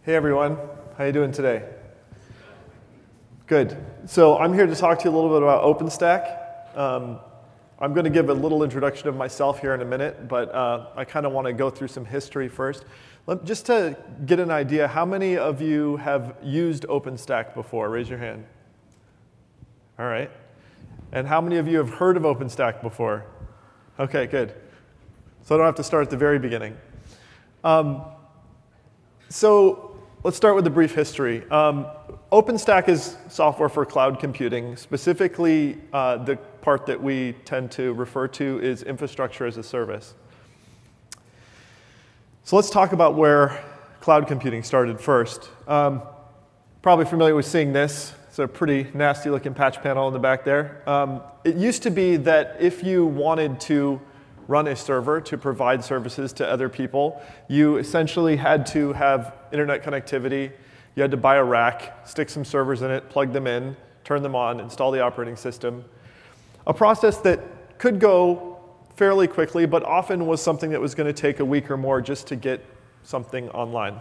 Hey everyone, how you doing today? Good. So I'm here to talk to you a little bit about OpenStack. I'm going to give a little introduction of myself here in a minute, but I kind of want to go through some history first. Just to get an idea, how many of you have used OpenStack before? Raise your hand. All right. And how many of you have heard of OpenStack before? Okay, good. So I don't have to start at the very beginning. So let's start with a brief history. OpenStack is software for cloud computing. Specifically, the part that we tend to refer to is infrastructure as a service. So let's talk about where cloud computing started first. Probably familiar with seeing this. It's a pretty nasty looking patch panel in the back there. It used to be that if you wanted to run a server to provide services to other people, you essentially had to have internet connectivity. You had to buy a rack, stick some servers in it, plug them in, turn them on, install the operating system. A process that could go fairly quickly, but often was something that was going to take a week or more just to get something online.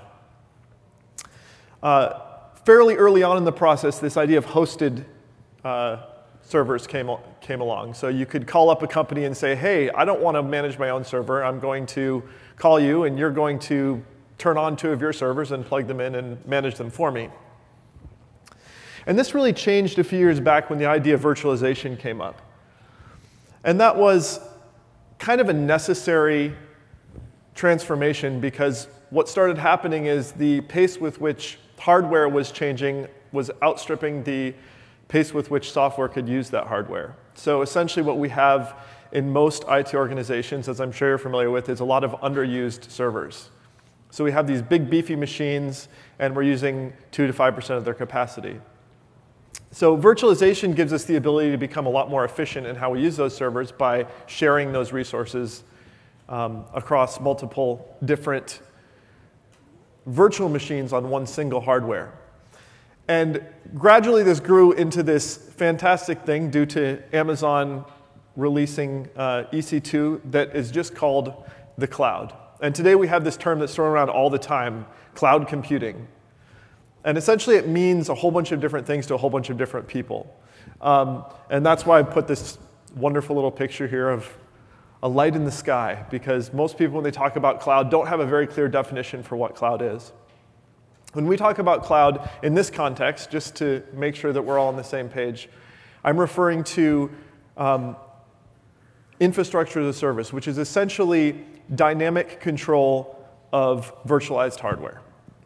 Fairly early on in the process, this idea of hosted servers came along. So you could call up a company and say, hey, I don't want to manage my own server. I'm going to call you, and you're going to turn on 2 of your servers and plug them in and manage them for me. And this really changed a few years back when the idea of virtualization came up. And that was kind of a necessary transformation because what started happening is the pace with which hardware was changing was outstripping the pace with which software could use that hardware. So essentially what we have in most IT organizations, as I'm sure you're familiar with, is a lot of underused servers. So we have these big beefy machines, and we're using 2 to 5% of their capacity. So virtualization gives us the ability to become a lot more efficient in how we use those servers by sharing those resources across multiple different virtual machines on one single hardware. And gradually this grew into this fantastic thing due to Amazon releasing EC2 that is just called the cloud. And today we have this term that's thrown around all the time, cloud computing. And essentially it means a whole bunch of different things to a whole bunch of different people. And that's why I put this wonderful little picture here of a light in the sky, because most people, when they talk about cloud, don't have a very clear definition for what cloud is. When we talk about cloud in this context, just to make sure that we're all on the same page, I'm referring to infrastructure as a service, which is essentially dynamic control of virtualized hardware.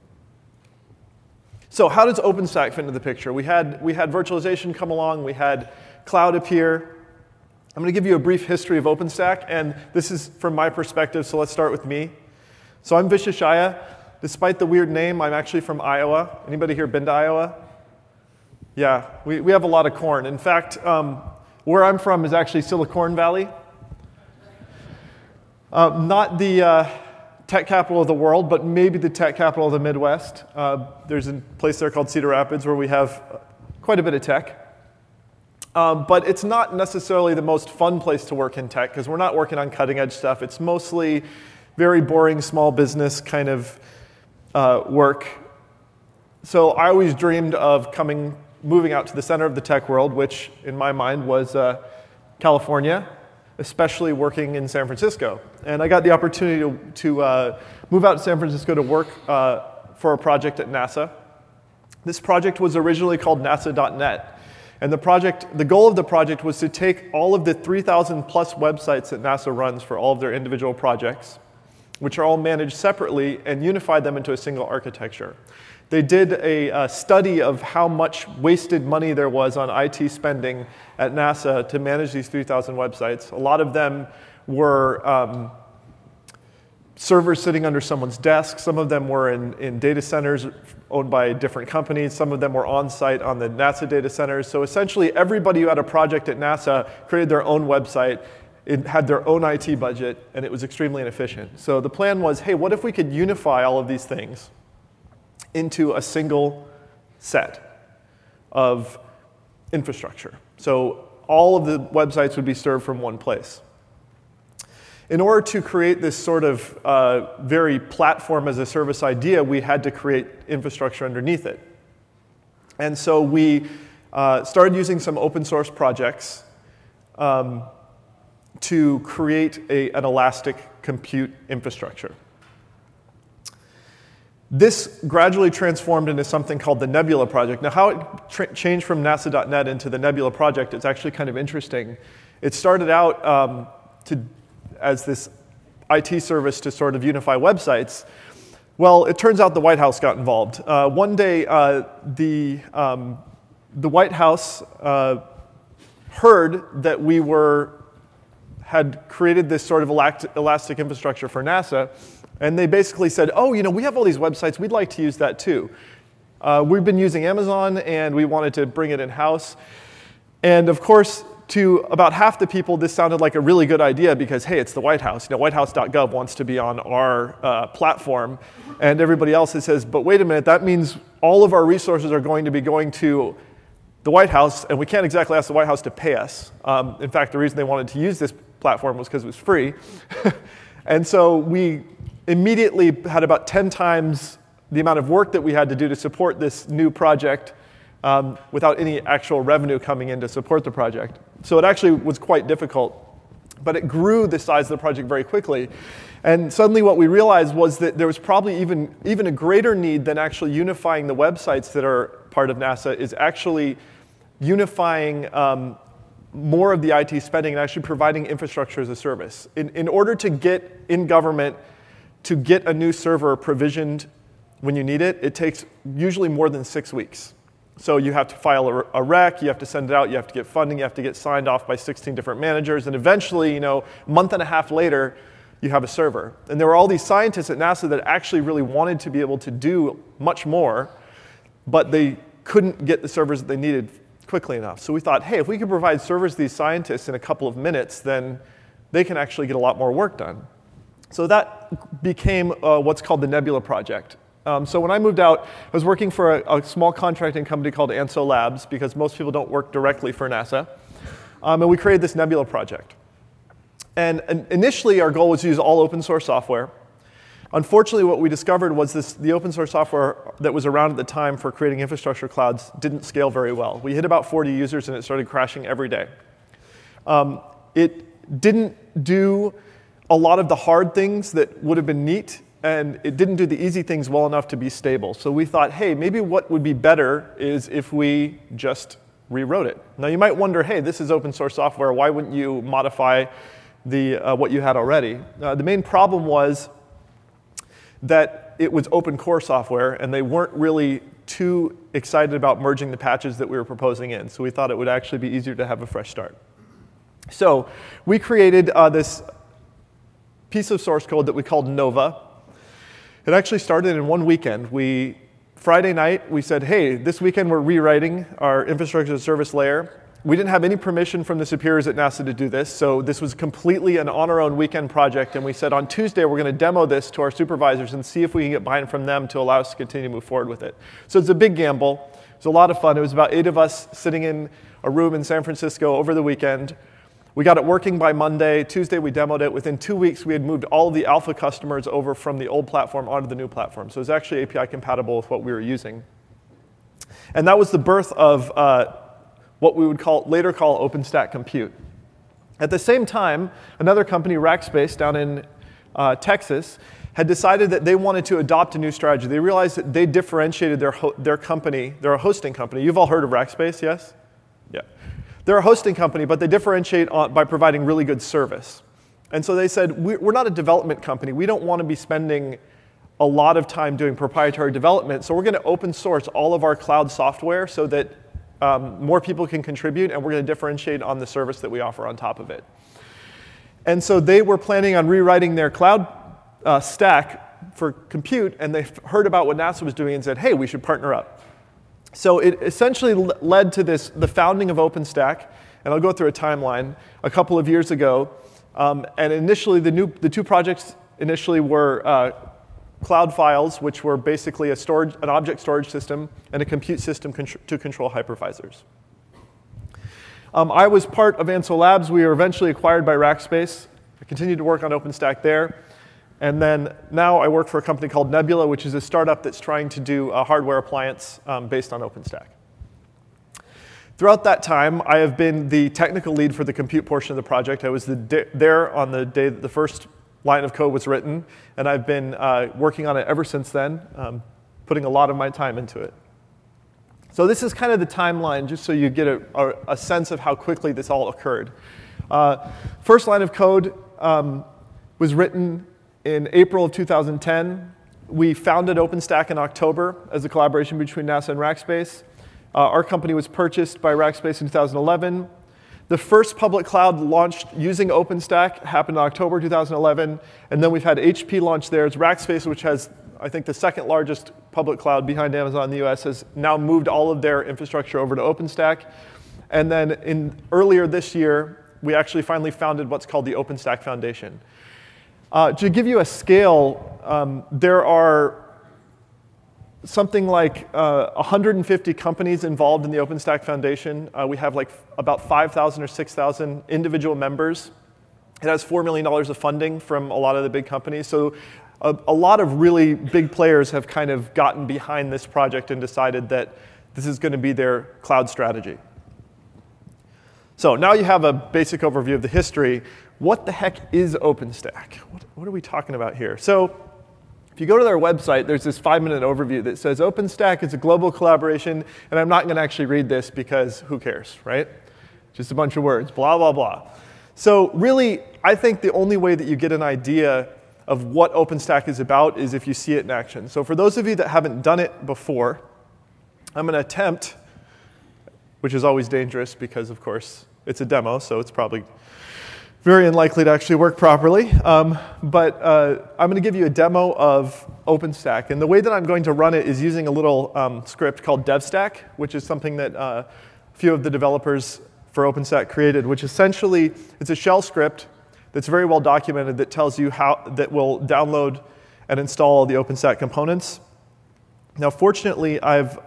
So how does OpenStack fit into the picture? We had virtualization come along, we had cloud appear. I'm going to give you a brief history of OpenStack, and this is from my perspective, so let's start with me. So I'm Visheshaya. Despite the weird name, I'm actually from Iowa. Anybody here been to Iowa? Yeah, we have a lot of corn. In fact, where I'm from is actually Silicon Valley. Not the tech capital of the world, but maybe the tech capital of the Midwest. There's a place there called Cedar Rapids where we have quite a bit of tech. But it's not necessarily the most fun place to work in tech because we're not working on cutting edge stuff. It's mostly very boring small business kind of work. So I always dreamed of moving out to the center of the tech world, which in my mind was California, especially working in San Francisco. And I got the opportunity to move out to San Francisco to work for a project at NASA. This project was originally called NASA.net. And the goal of the project was to take all of the 3,000 plus websites that NASA runs for all of their individual projects, which are all managed separately, and unify them into a single architecture. They did a study of how much wasted money there was on IT spending at NASA to manage these 3,000 websites. A lot of them were servers sitting under someone's desk. Some of them were in data centers owned by different companies. Some of them were on-site on the NASA data centers. So essentially, everybody who had a project at NASA created their own website. It had their own IT budget, and it was extremely inefficient. So the plan was, hey, what if we could unify all of these things into a single set of infrastructure? So all of the websites would be served from one place. in order to create this sort of very platform as a service idea, we had to create infrastructure underneath it. And so we started using some open source projects to create an elastic compute infrastructure. This gradually transformed into something called the Nebula project. Now, how it changed from NASA.net into the Nebula project is actually kind of interesting. It started out as this IT service to sort of unify websites. Well, it turns out the White House got involved. One day, the White House heard that we had created this sort of elastic infrastructure for NASA, and they basically said, oh, we have all these websites, we'd like to use that too. We've been using Amazon, and we wanted to bring it in-house. And of course, to about half the people, this sounded like a really good idea because, hey, it's the White House. Whitehouse.gov wants to be on our platform. And everybody else says, but wait a minute, that means all of our resources are going to be going to the White House, and we can't exactly ask the White House to pay us. In fact, the reason they wanted to use this platform was because it was free. And so we immediately had about 10 times the amount of work that we had to do to support this new project without any actual revenue coming in to support the project. So it actually was quite difficult, but it grew the size of the project very quickly. And suddenly what we realized was that there was probably even a greater need than actually unifying the websites that are part of NASA is actually unifying more of the IT spending and actually providing infrastructure as a service. In order to get in government, to get a new server provisioned when you need it, it takes usually more than 6 weeks. So you have to file a rec, you have to send it out, you have to get funding, you have to get signed off by 16 different managers, and eventually, a month and a half later, you have a server. And there were all these scientists at NASA that actually really wanted to be able to do much more, but they couldn't get the servers that they needed quickly enough. So we thought, hey, if we could provide servers to these scientists in a couple of minutes, then they can actually get a lot more work done. So that became what's called the Nebula project. So when I moved out, I was working for a small contracting company called Anso Labs, because most people don't work directly for NASA. And we created this Nebula project. And initially, our goal was to use all open source software. Unfortunately, what we discovered was the open source software that was around at the time for creating infrastructure clouds didn't scale very well. We hit about 40 users, and it started crashing every day. It didn't do a lot of the hard things that would have been neat, and it didn't do the easy things well enough to be stable. So we thought, hey, maybe what would be better is if we just rewrote it. Now you might wonder, hey, this is open source software, why wouldn't you modify what you had already? The main problem was that it was open core software, and they weren't really too excited about merging the patches that we were proposing in. So we thought it would actually be easier to have a fresh start. So we created this piece of source code that we called Nova. It actually started in one weekend. Friday night, we said, hey, this weekend we're rewriting our infrastructure as a service layer. We didn't have any permission from the superiors at NASA to do this, so this was completely an on-our-own weekend project, and we said on Tuesday we're going to demo this to our supervisors and see if we can get buy-in from them to allow us to continue to move forward with it. So it's a big gamble. It was a lot of fun. It was about 8 of us sitting in a room in San Francisco over the weekend. We got it working by Monday. Tuesday, we demoed it. Within 2 weeks, we had moved all of the alpha customers over from the old platform onto the new platform. So it was actually API compatible with what we were using. And that was the birth of what we would later call OpenStack Compute. At the same time, another company, Rackspace, down in Texas, had decided that they wanted to adopt a new strategy. They realized that they differentiated their company. They're a hosting company. You've all heard of Rackspace, yes? Yeah. They're a hosting company, but they differentiate by providing really good service. And so they said, we're not a development company. We don't want to be spending a lot of time doing proprietary development, so we're going to open source all of our cloud software so that more people can contribute, and we're going to differentiate on the service that we offer on top of it. And so they were planning on rewriting their cloud stack for compute, and they heard about what NASA was doing and said, hey, we should partner up. So it essentially led to the founding of OpenStack, and I'll go through a timeline, a couple of years ago. And initially, the two projects initially were Cloud Files, which were basically an object storage system, and a compute system to control hypervisors. I was part of Anso Labs. We were eventually acquired by Rackspace. I continued to work on OpenStack there. And then now I work for a company called Nebula, which is a startup that's trying to do a hardware appliance based on OpenStack. Throughout that time, I have been the technical lead for the compute portion of the project. I was there on the day that the first line of code was written, and I've been working on it ever since then, putting a lot of my time into it. So this is kind of the timeline, just so you get a sense of how quickly this all occurred. First line of code was written in April of 2010. We founded OpenStack in October as a collaboration between NASA and Rackspace. Our company was purchased by Rackspace in 2011. The first public cloud launched using OpenStack happened in October 2011, and then we've had HP launch theirs. Rackspace, which has, I think, the second largest public cloud behind Amazon in the US, has now moved all of their infrastructure over to OpenStack. And then earlier this year, we actually finally founded what's called the OpenStack Foundation. To give you a scale, there are something like 150 companies involved in the OpenStack Foundation. We have like about 5,000 or 6,000 individual members. It has $4 million of funding from a lot of the big companies. So a lot of really big players have kind of gotten behind this project and decided that this is going to be their cloud strategy. So now you have a basic overview of the history. What the heck is OpenStack? What are we talking about here? So if you go to their website, there's this 5-minute overview that says OpenStack is a global collaboration, and I'm not going to actually read this because who cares, right? Just a bunch of words, blah, blah, blah. So really, I think the only way that you get an idea of what OpenStack is about is if you see it in action. So for those of you that haven't done it before, I'm going to attempt, which is always dangerous because, of course, it's a demo, so it's probably very unlikely to actually work properly. But I'm going to give you a demo of OpenStack. And the way that I'm going to run it is using a little script called DevStack, which is something that a few of the developers for OpenStack created, which essentially it's a shell script that's very well documented that tells you how that will download and install all the OpenStack components. Now, fortunately, let's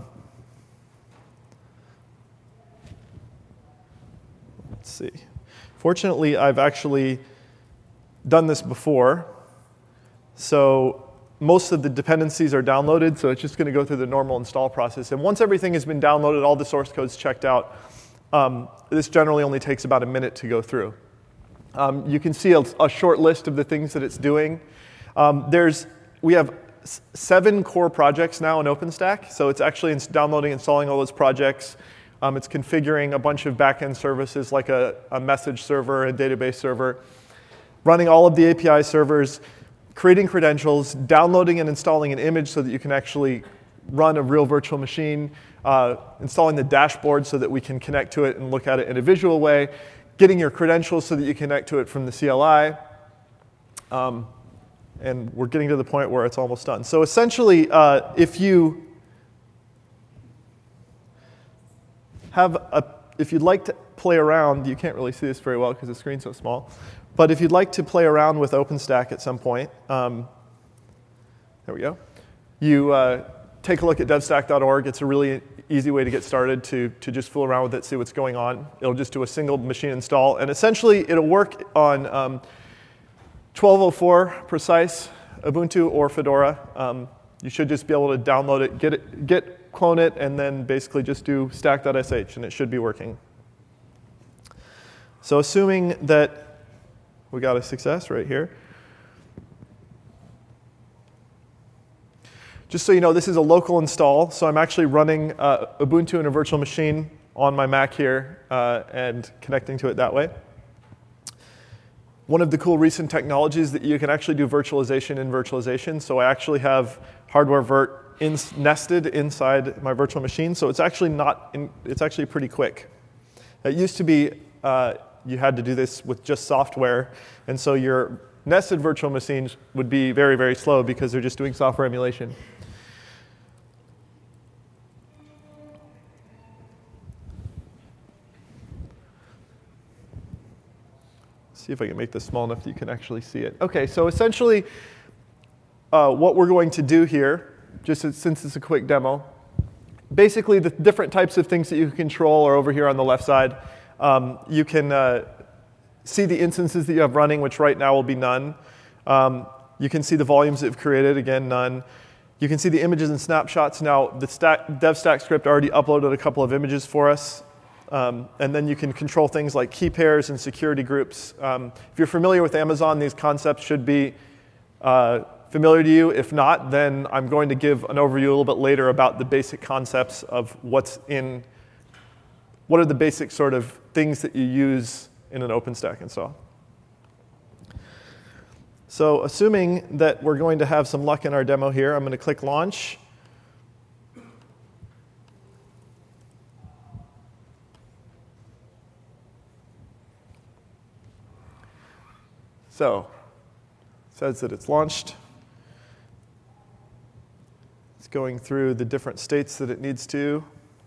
see. Fortunately, I've actually done this before. So most of the dependencies are downloaded, so it's just going to go through the normal install process. And once everything has been downloaded, all the source code's checked out, this generally only takes about a minute to go through. You can see a short list of the things that it's doing. We have 7 core projects now in OpenStack, so it's actually downloading and installing all those projects. It's configuring a bunch of backend services like a message server, a database server, running all of the API servers, creating credentials, downloading and installing an image so that you can actually run a real virtual machine, installing the dashboard so that we can connect to it and look at it in a visual way, getting your credentials so that you connect to it from the CLI. And we're getting to the point where it's almost done. So essentially, if you'd like to play around, you can't really see this very well because the screen's so small, but if you'd like to play around with OpenStack at some point, there we go. You take a look at devstack.org. It's a really easy way to get started to just fool around with it, see what's going on. It'll just do a single machine install, and essentially it'll work on 12.04 precise Ubuntu or Fedora. You should just be able to download it, clone it, and then basically just do stack.sh, and it should be working. So assuming that we got a success right here. Just so you know, this is a local install, so I'm actually running Ubuntu in a virtual machine on my Mac here and connecting to it that way. One of the cool recent technologies that you can actually do virtualization in virtualization. So I actually have hardware virt nested inside my virtual machine. So it's actually it's actually pretty quick. It used to be you had to do this with just software, and so your nested virtual machines would be very, very slow because they're just doing software emulation. See if I can make this small enough that you can actually see it. Okay, so essentially what we're going to do here, just since it's a quick demo, basically the different types of things that you can control are over here on the left side. You can see the instances that you have running, which right now will be none. You can see the volumes that you've created, again, none. You can see the images and snapshots. Now, the DevStack script already uploaded a couple of images for us. And then you can control things like key pairs and security groups. If you're familiar with Amazon, these concepts should be familiar to you. If not, then I'm going to give an overview a little bit later about the basic concepts of what are the basic sort of things that you use in an OpenStack install. So assuming that we're going to have some luck in our demo here, I'm going to click Launch. So it says that it's launched. It's going through the different states that it needs to.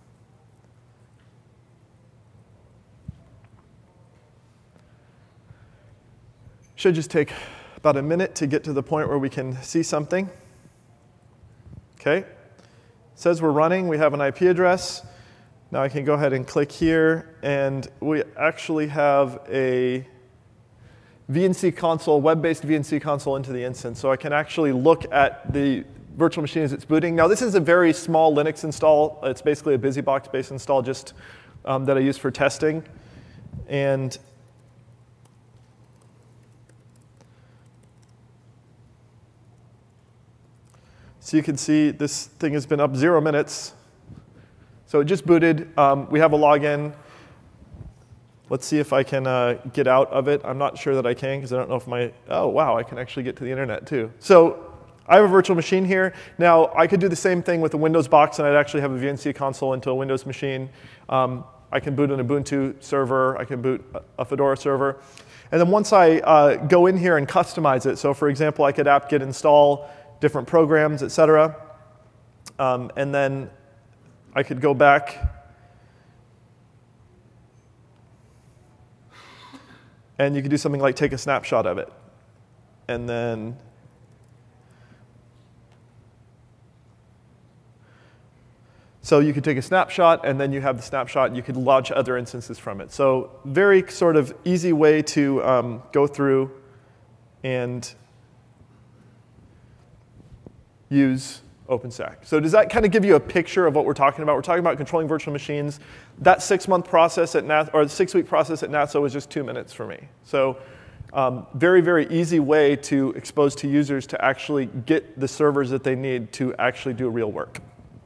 Should just take about a minute to get to the point where we can see something. Okay. It says we're running. We have an IP address. Now I can go ahead and click here, and we actually have a VNC console, web-based VNC console into the instance. So I can actually look at the virtual machine as it's booting. Now this is a very small Linux install. It's basically a BusyBox-based install just that I use for testing. And so you can see this thing has been up 0 minutes. So it just booted. We have a login. Let's see if I can get out of it. I'm not sure that I can because I don't know if oh, wow, I can actually get to the internet too. So I have a virtual machine here. Now, I could do the same thing with a Windows box, and I'd actually have a VNC console into a Windows machine. I can boot an Ubuntu server. I can boot a Fedora server. And then once I go in here and customize it, so for example, I could apt-get install different programs, et cetera. And then I could go back and you could do something like take a snapshot of it. And then so you could take a snapshot, and then you have the snapshot, and you could launch other instances from it. So very sort of easy way to go through and use OpenStack. So does that kind of give you a picture of what we're talking about? We're talking about controlling virtual machines. That 6-month process at or the 6-week process at NASA was just 2 minutes for me. So very, very easy way to expose to users to actually get the servers that they need to actually do real work.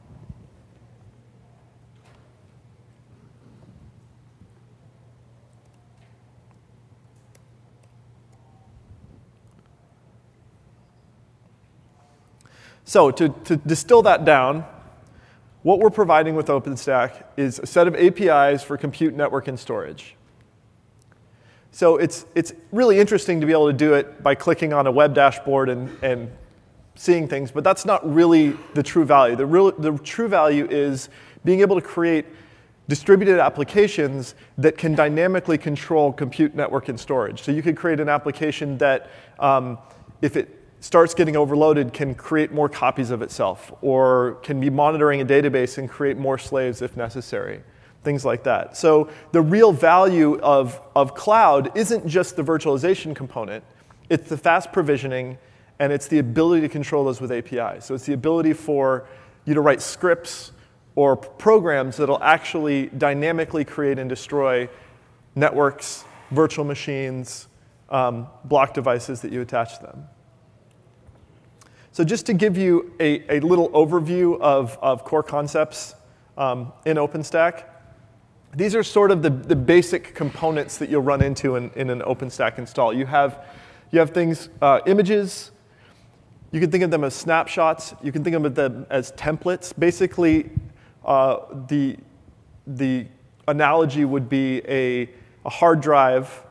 So to distill that down, what we're providing with OpenStack is a set of APIs for compute, network, and storage. So it's really interesting to be able to do it by clicking on a web dashboard and seeing things, but that's not really the true value. The true value is being able to create distributed applications that can dynamically control compute, network, and storage. So you could create an application that, if it starts getting overloaded, can create more copies of itself, or can be monitoring a database and create more slaves if necessary, things like that. So the real value of cloud isn't just the virtualization component, it's the fast provisioning, and it's the ability to control those with APIs. So it's the ability for you to write scripts or programs that'll actually dynamically create and destroy networks, virtual machines, block devices that you attach to them. So just to give you a little overview of core concepts in OpenStack, these are sort of the basic components that you'll run into in an OpenStack install. You have things, images. You can think of them as snapshots. You can think of them as templates. Basically, the analogy would be a hard drive,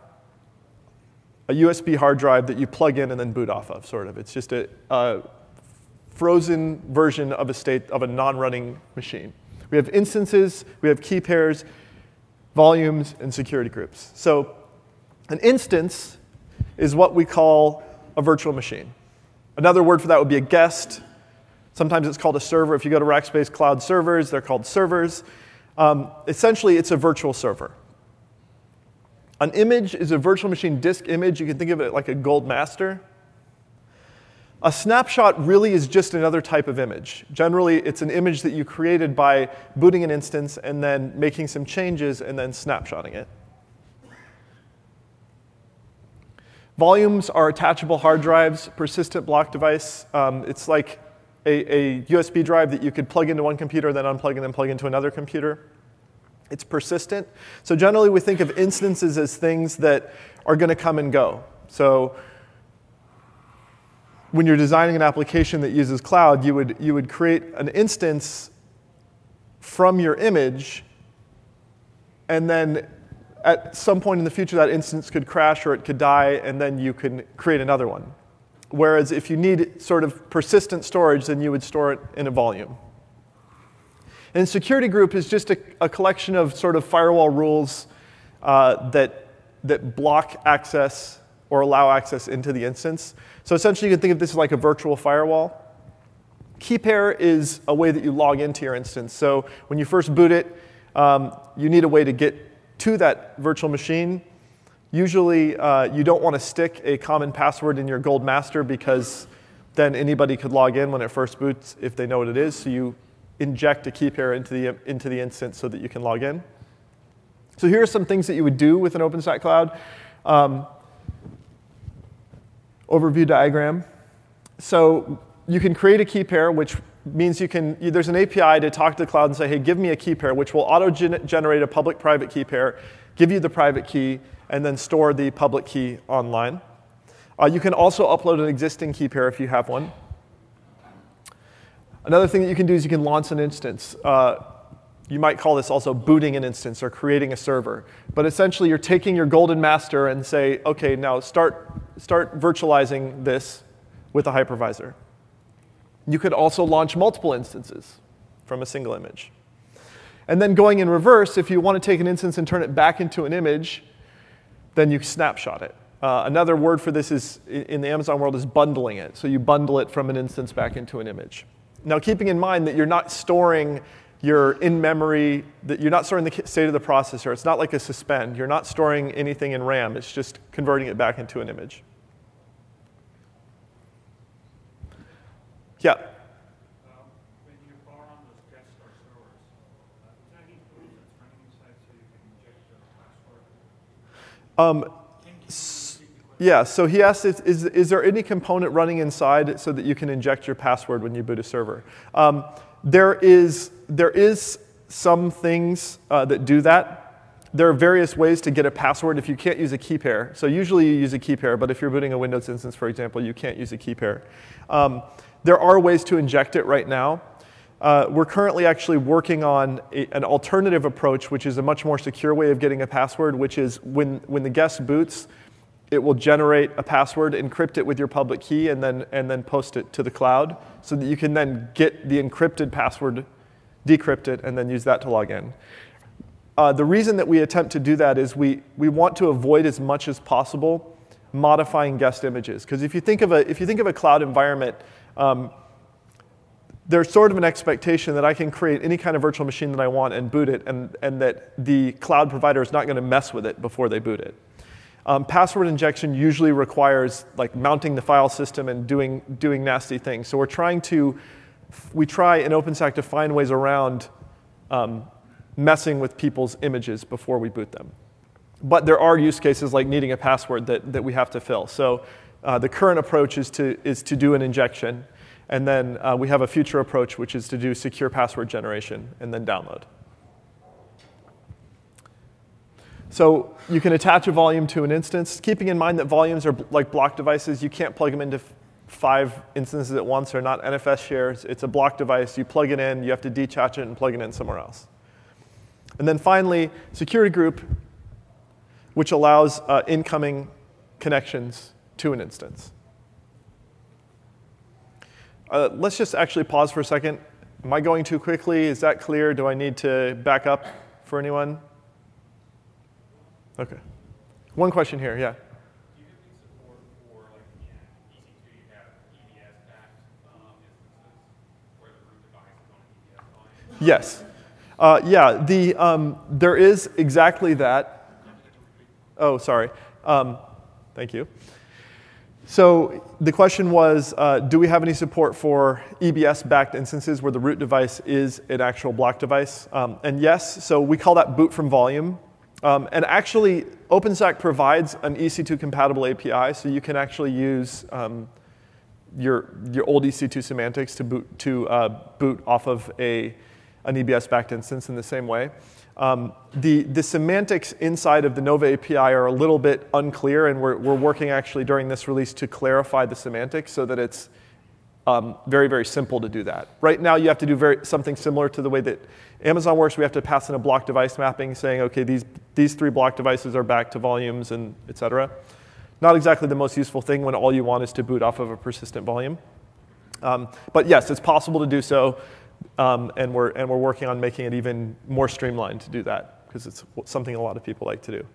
a USB hard drive that you plug in and then boot off of, sort of. It's just a frozen version of a non-running machine. We have instances, we have key pairs, volumes, and security groups. So an instance is what we call a virtual machine. Another word for that would be a guest. Sometimes it's called a server. If you go to Rackspace Cloud servers, they're called servers. Essentially, it's a virtual server. An image is a virtual machine disk image. You can think of it like a gold master. A snapshot really is just another type of image. Generally, it's an image that you created by booting an instance and then making some changes and then snapshotting it. Volumes are attachable hard drives, persistent block device. It's like a USB drive that you could plug into one computer, then unplug and then plug into another computer. It's persistent. So generally, we think of instances as things that are going to come and go. So when you're designing an application that uses cloud, you would create an instance from your image, and then at some point in the future, that instance could crash or it could die, and then you can create another one. Whereas if you need sort of persistent storage, then you would store it in a volume. And security group is just a collection of sort of firewall rules that block access or allow access into the instance. So essentially, you can think of this as like a virtual firewall. Key pair is a way that you log into your instance. So when you first boot it, you need a way to get to that virtual machine. Usually, you don't want to stick a common password in your gold master because then anybody could log in when it first boots if they know what it is. So you inject a key pair into the instance so that you can log in. So here are some things that you would do with an OpenStack Cloud. Overview diagram. So you can create a key pair, which means there's an API to talk to the cloud and say, hey, give me a key pair, which will auto-generate a public-private key pair, give you the private key, and then store the public key online. You can also upload an existing key pair if you have one. Another thing that you can do is you can launch an instance. You might call this also booting an instance or creating a server. But essentially, you're taking your golden master and say, OK, now start virtualizing this with a hypervisor. You could also launch multiple instances from a single image. And then going in reverse, if you want to take an instance and turn it back into an image, then you snapshot it. Another word for this is in the Amazon world is bundling it. So you bundle it from an instance back into an image. Now, keeping in mind that you're not storing your in-memory, that you're not storing the state of the processor. It's not like a suspend. You're not storing anything in RAM. It's just converting it back into an image. Yeah? When you power on those GetStar servers, is there any tools that's running inside so you can inject the password? Yeah, so he asked, is there any component running inside so that you can inject your password when you boot a server? There is some things that do that. There are various ways to get a password if you can't use a key pair. So usually you use a key pair, but if you're booting a Windows instance, for example, you can't use a key pair. There are ways to inject it right now. We're currently actually working on an alternative approach, which is a much more secure way of getting a password, which is when the guest boots, it will generate a password, encrypt it with your public key, and then post it to the cloud so that you can then get the encrypted password, decrypt it, and then use that to log in. The reason that we attempt to do that is we want to avoid as much as possible modifying guest images. Because if you think of a cloud environment, there's sort of an expectation that I can create any kind of virtual machine that I want and boot it, and that the cloud provider is not going to mess with it before they boot it. Password injection usually requires like mounting the file system and doing nasty things. So we try in OpenStack to find ways around messing with people's images before we boot them. But there are use cases like needing a password that we have to fill. So the current approach is to do an injection, and then we have a future approach, which is to do secure password generation and then download. So you can attach a volume to an instance, keeping in mind that volumes are like block devices. You can't plug them into 5 instances at once. They're not NFS shares. It's a block device. You plug it in. You have to detach it and plug it in somewhere else. And then finally, security group, which allows incoming connections to an instance. Let's just actually pause for a second. Am I going too quickly? Is that clear? Do I need to back up for anyone? Okay. One question here, yeah. Do you have any support for like EC2 you have EBS backed instances where the root device is on an EBS volume? Yes. There is exactly that. Oh, sorry. Thank you. So the question was, do we have any support for EBS-backed instances where the root device is an actual block device? And yes, so we call that boot from volume. And actually, OpenStack provides an EC2-compatible API, so you can actually use your old EC2 semantics to boot off of an EBS-backed instance in the same way. The semantics inside of the Nova API are a little bit unclear, and we're working actually during this release to clarify the semantics so that it's very, very simple to do that. Right now, you have to do something similar to the way that Amazon works. We have to pass in a block device mapping saying, okay, these 3 block devices are back to volumes, and et cetera. Not exactly the most useful thing when all you want is to boot off of a persistent volume. But yes, it's possible to do so. And we're working on making it even more streamlined to do that, because it's something a lot of people like to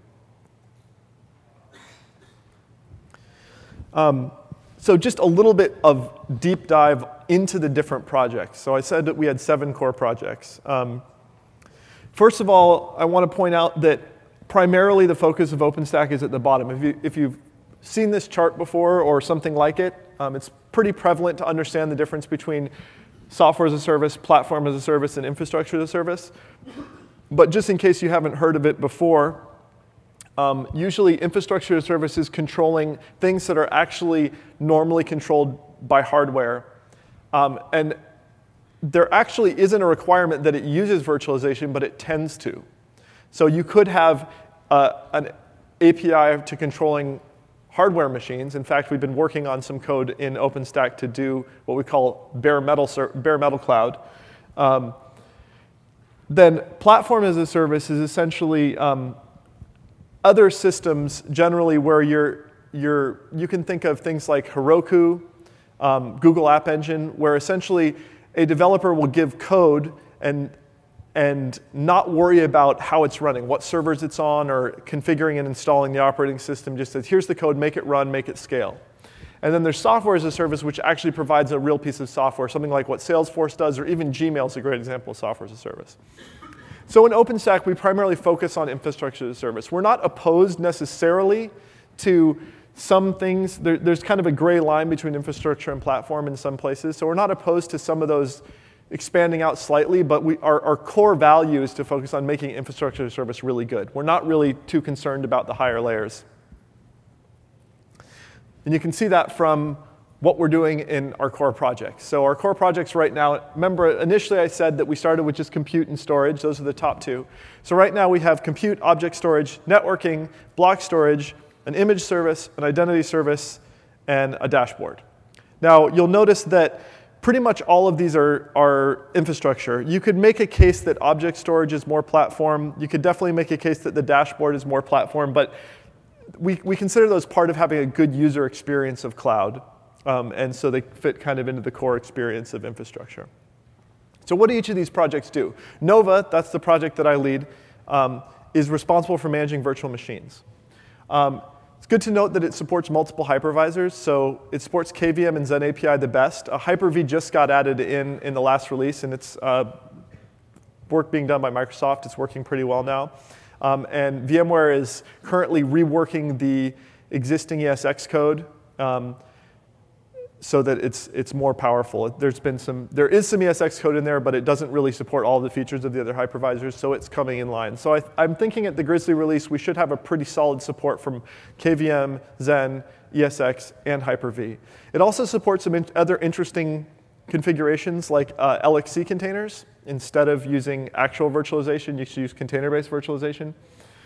do. So just a little bit of deep dive into the different projects. So I said that we had 7 core projects. First of all, I want to point out that primarily the focus of OpenStack is at the bottom. If you've seen this chart before or something like it, it's pretty prevalent to understand the difference between software as a service, platform as a service, and infrastructure as a service. But just in case you haven't heard of it before, usually infrastructure as a service is controlling things that are actually normally controlled by hardware. And there actually isn't a requirement that it uses virtualization, but it tends to. So you could have an API to controlling hardware machines. In fact, we've been working on some code in OpenStack to do what we call bare metal cloud. Then platform as a service is essentially other systems generally where you can think of things like Heroku, Google App Engine, where essentially a developer will give code and not worry about how it's running, what servers it's on, or configuring and installing the operating system. Just says, here's the code, make it run, make it scale. And then there's software as a service, which actually provides a real piece of software, something like what Salesforce does, or even Gmail is a great example of software as a service. So in OpenStack, we primarily focus on infrastructure as a service. We're not opposed necessarily to some things. There's kind of a gray line between infrastructure and platform in some places. So we're not opposed to some of those expanding out slightly, but our core value is to focus on making infrastructure as a service really good. We're not really too concerned about the higher layers. And you can see that from what we're doing in our core projects. So our core projects right now, remember initially I said that we started with just compute and storage. Those are the top 2. So right now we have compute, object storage, networking, block storage, an image service, an identity service, and a dashboard. Now you'll notice that pretty much all of these are infrastructure. You could make a case that object storage is more platform. You could definitely make a case that the dashboard is more platform, but we consider those part of having a good user experience of cloud. And so they fit kind of into the core experience of infrastructure. So what do each of these projects do? Nova, that's the project that I lead, is responsible for managing virtual machines. It's good to note that it supports multiple hypervisors. So it supports KVM and Zen API the best. Hyper-V just got added in the last release, and it's work being done by Microsoft. It's working pretty well now. And VMware is currently reworking the existing ESX code so that it's more powerful. There is some ESX code in there, but it doesn't really support all the features of the other hypervisors, so it's coming in line. So I'm thinking at the Grizzly release, we should have a pretty solid support from KVM, Zen, ESX, and Hyper-V. It also supports some other interesting configurations like LXC containers. Instead of using actual virtualization, you should use container-based virtualization.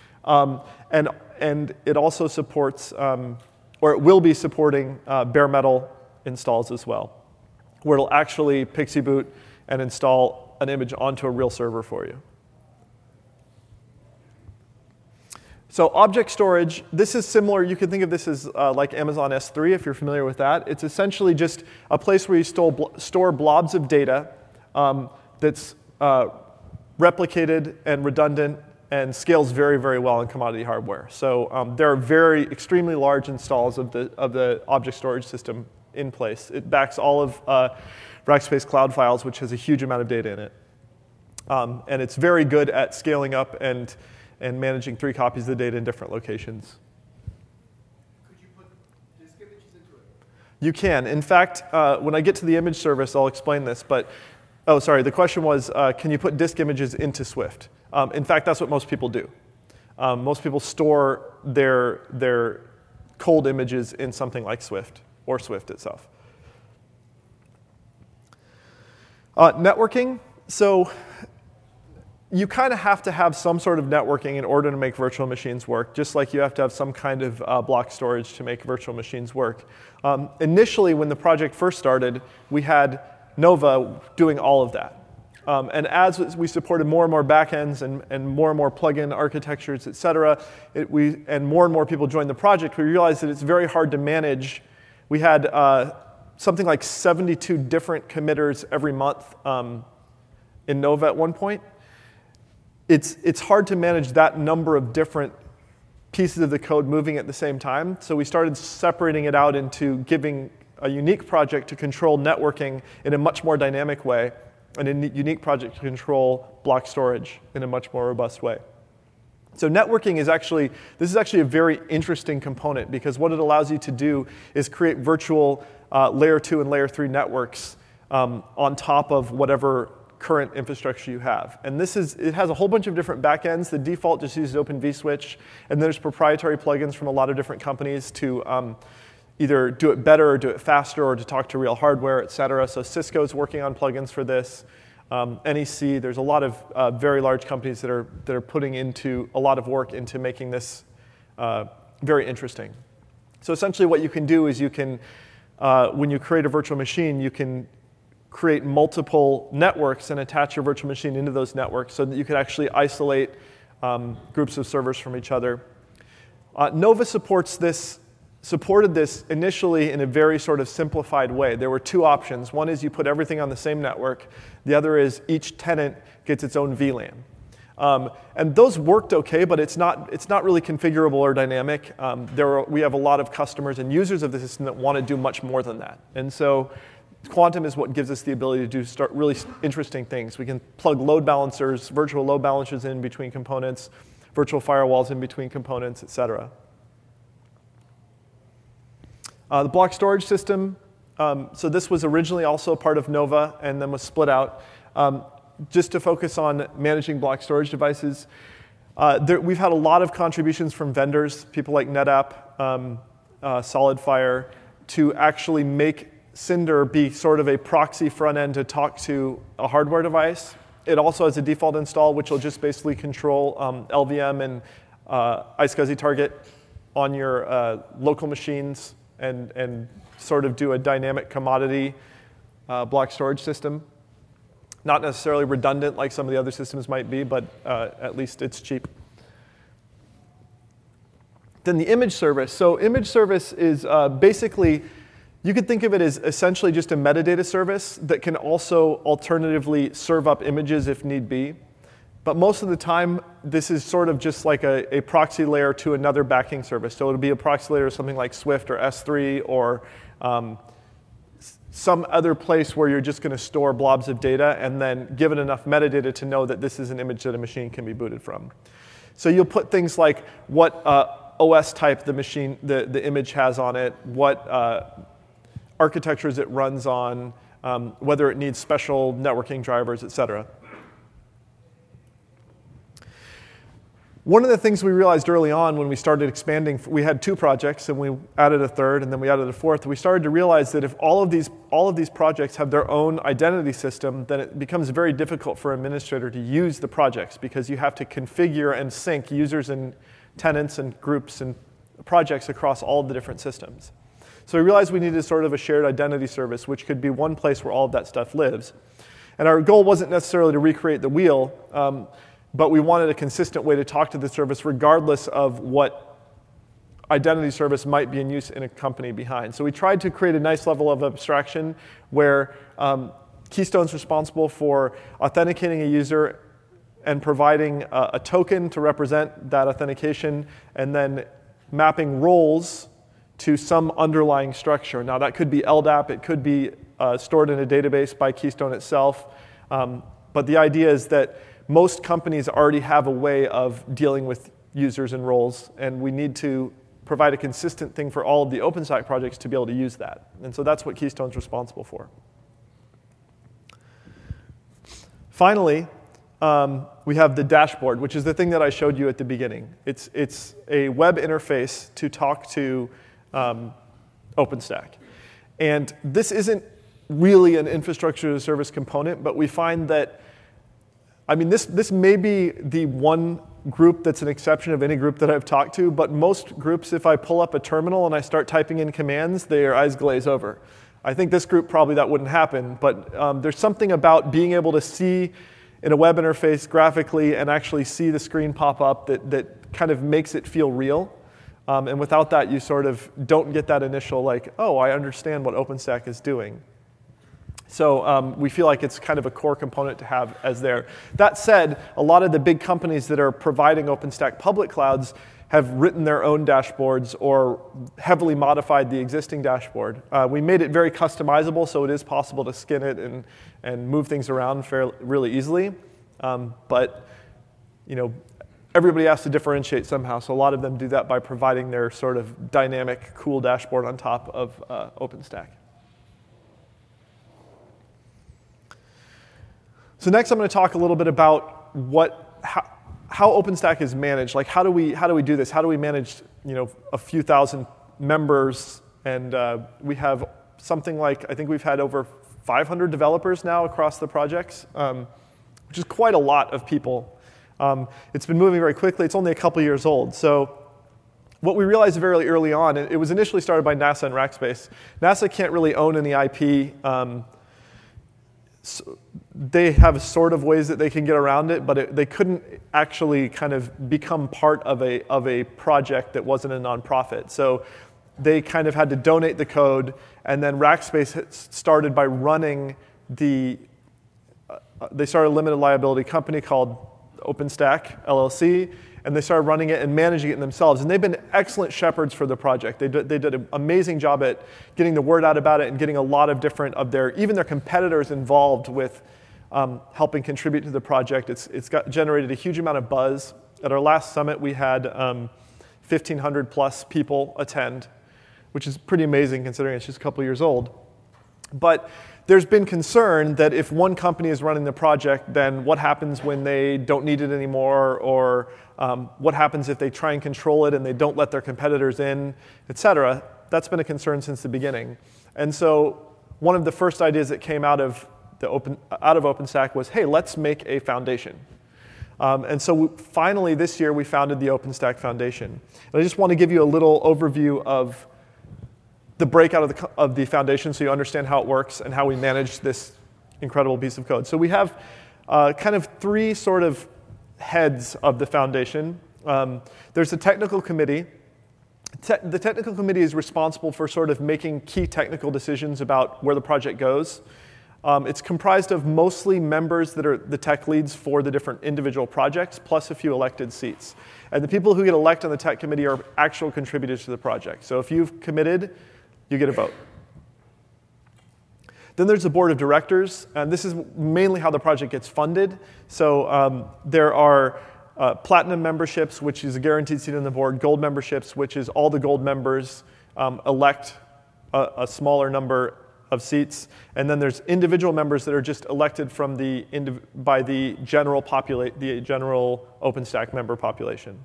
And it also supports, or it will be supporting bare metal installs as well, where it'll actually PXE boot and install an image onto a real server for you. So object storage, this is similar. You can think of this as like Amazon S3 if you're familiar with that. It's essentially just a place where you store blobs of data that's replicated and redundant and scales very, very well in commodity hardware. So there are extremely large installs of the object storage system in place. It backs all of Rackspace Cloud Files, which has a huge amount of data in it. And it's very good at scaling up and and managing 3 copies of the data in different locations. Could you put disk images into it? You can. In fact, when I get to the image service, I'll explain this. But, oh, sorry, the question was, can you put disk images into Swift? In fact, that's what most people do. Most people store their cold images in something like Swift or Swift itself. Networking. So you kind of have to have some sort of networking in order to make virtual machines work, just like you have to have some kind of block storage to make virtual machines work. Initially, when the project first started, we had Nova doing all of that. And as we supported more and more backends and more plugin architectures, et cetera, and more people joined the project, we realized that it's very hard to manage. We had something like 72 different committers every month in Nova at one point. It's hard to manage that number of different pieces of the code moving at the same time. So we started separating it out into giving a unique project to control networking in a much more dynamic way, and a unique project to control block storage in a much more robust way. So networking is actually a very interesting component, because what it allows you to do is create virtual layer 2 and layer 3 networks on top of whatever current infrastructure you have. And it has a whole bunch of different backends. The default just uses Open vSwitch, and there's proprietary plugins from a lot of different companies to either do it better or do it faster or to talk to real hardware, et cetera. So Cisco's working on plugins for this. NEC, there's a lot of very large companies that are putting into a lot of work into making this very interesting. So essentially what you can do is you can, when you create a virtual machine, you can create multiple networks and attach your virtual machine into those networks so that you can actually isolate groups of servers from each other. Nova supported this initially in a very sort of simplified way. There were 2 options. One is you put everything on the same network. The other is each tenant gets its own VLAN. And those worked okay, but it's not really configurable or dynamic. We have a lot of customers and users of the system that want to do much more than that. And so Quantum is what gives us the ability to start really interesting things. We can plug load balancers, virtual load balancers in between components, virtual firewalls in between components, et cetera. The block storage system, so this was originally also part of Nova and then was split out. Just to focus on managing block storage devices, we've had a lot of contributions from vendors, people like NetApp, SolidFire, to actually make Cinder be sort of a proxy front end to talk to a hardware device. It also has a default install, which will just basically control LVM and iSCSI target on your local machines and sort of do a dynamic commodity block storage system. Not necessarily redundant like some of the other systems might be, but at least it's cheap. Then the image service. So image service is basically, you could think of it as essentially just a metadata service that can also alternatively serve up images if need be. But most of the time, this is sort of just like a proxy layer to another backing service. So it'll be a proxy layer to something like Swift or S3 or some other place where you're just going to store blobs of data and then give it enough metadata to know that this is an image that a machine can be booted from. So you'll put things like what OS type the image has on it, what architectures it runs on, whether it needs special networking drivers, et cetera. One of the things we realized early on when we started expanding, we had 2 projects and we added a third and then we added a fourth. We started to realize that if all of these projects have their own identity system, then it becomes very difficult for an administrator to use the projects because you have to configure and sync users and tenants and groups and projects across all of the different systems. So we realized we needed sort of a shared identity service, which could be one place where all of that stuff lives. And our goal wasn't necessarily to recreate the wheel, but we wanted a consistent way to talk to the service regardless of what identity service might be in use in a company behind. So we tried to create a nice level of abstraction where Keystone's responsible for authenticating a user and providing a token to represent that authentication, and then mapping roles to some underlying structure. Now that could be LDAP, it could be stored in a database by Keystone itself, but the idea is that most companies already have a way of dealing with users and roles, and we need to provide a consistent thing for all of the OpenStack projects to be able to use that. And so that's what Keystone's responsible for. Finally, we have the dashboard, which is the thing that I showed you at the beginning. It's a web interface to talk to OpenStack. And this isn't really an infrastructure as a service component, but we find that, I mean, this may be the one group that's an exception of any group that I've talked to, but most groups, if I pull up a terminal and I start typing in commands, their eyes glaze over. I think this group probably that wouldn't happen, but there's something about being able to see in a web interface graphically and actually see the screen pop up that kind of makes it feel real. And without that, you sort of don't get that initial like, oh, I understand what OpenStack is doing. So we feel like it's kind of a core component to have as there. That said, a lot of the big companies that are providing OpenStack public clouds have written their own dashboards or heavily modified the existing dashboard. We made it very customizable, so it is possible to skin it and move things around really easily. But everybody has to differentiate somehow, so a lot of them do that by providing their sort of dynamic, cool dashboard on top of OpenStack. So next, I'm going to talk a little bit about how OpenStack is managed. Like, how do we do this? How do we manage a few thousand members? And we have something like, I think we've had over 500 developers now across the projects, which is quite a lot of people. It's been moving very quickly. It's only a couple years old. So what we realized very early on, it was initially started by NASA and Rackspace. NASA can't really own any IP. So they have sort of ways that they can get around it, but they couldn't actually kind of become part of a project that wasn't a nonprofit. So they kind of had to donate the code, and then Rackspace started by running they started a limited liability company called OpenStack LLC, and they started running it and managing it themselves. And they've been excellent shepherds for the project. They did an amazing job at getting the word out about it and getting a lot of different of even their competitors involved with helping contribute to the project. It's generated a huge amount of buzz. At our last summit, we had 1,500 plus people attend, which is pretty amazing considering it's just a couple years old. But there's been concern that if one company is running the project, then what happens when they don't need it anymore, or what happens if they try and control it and they don't let their competitors in, et cetera. That's been a concern since the beginning. And so one of the first ideas that came out of OpenStack was, hey, let's make a foundation. And so finally this year we founded the OpenStack Foundation. And I just want to give you a little overview of the breakout of the foundation so you understand how it works and how we manage this incredible piece of code. So we have kind of three sort of heads of the foundation. There's a technical committee. The technical committee is responsible for sort of making key technical decisions about where the project goes. It's comprised of mostly members that are the tech leads for the different individual projects, plus a few elected seats. And the people who get elected on the tech committee are actual contributors to the project. So if you've committed, you get a vote. Then there's the board of directors, and this is mainly how the project gets funded. So there are platinum memberships, which is a guaranteed seat on the board, gold memberships, which is all the gold members elect a smaller number of seats, and then there's individual members that are just elected from by the general OpenStack member population.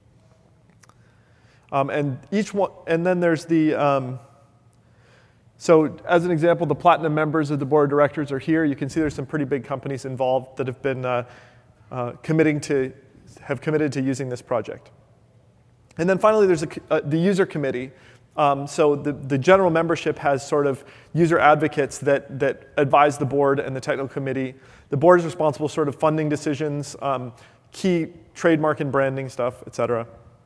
And each one, and then there's the. So as an example, the platinum members of the board of directors are here. You can see there's some pretty big companies involved that have been committed to using this project. And then finally, there's the user committee. So the general membership has sort of user advocates that advise the board and the technical committee. The board is responsible for sort of funding decisions, key trademark and branding stuff, et cetera.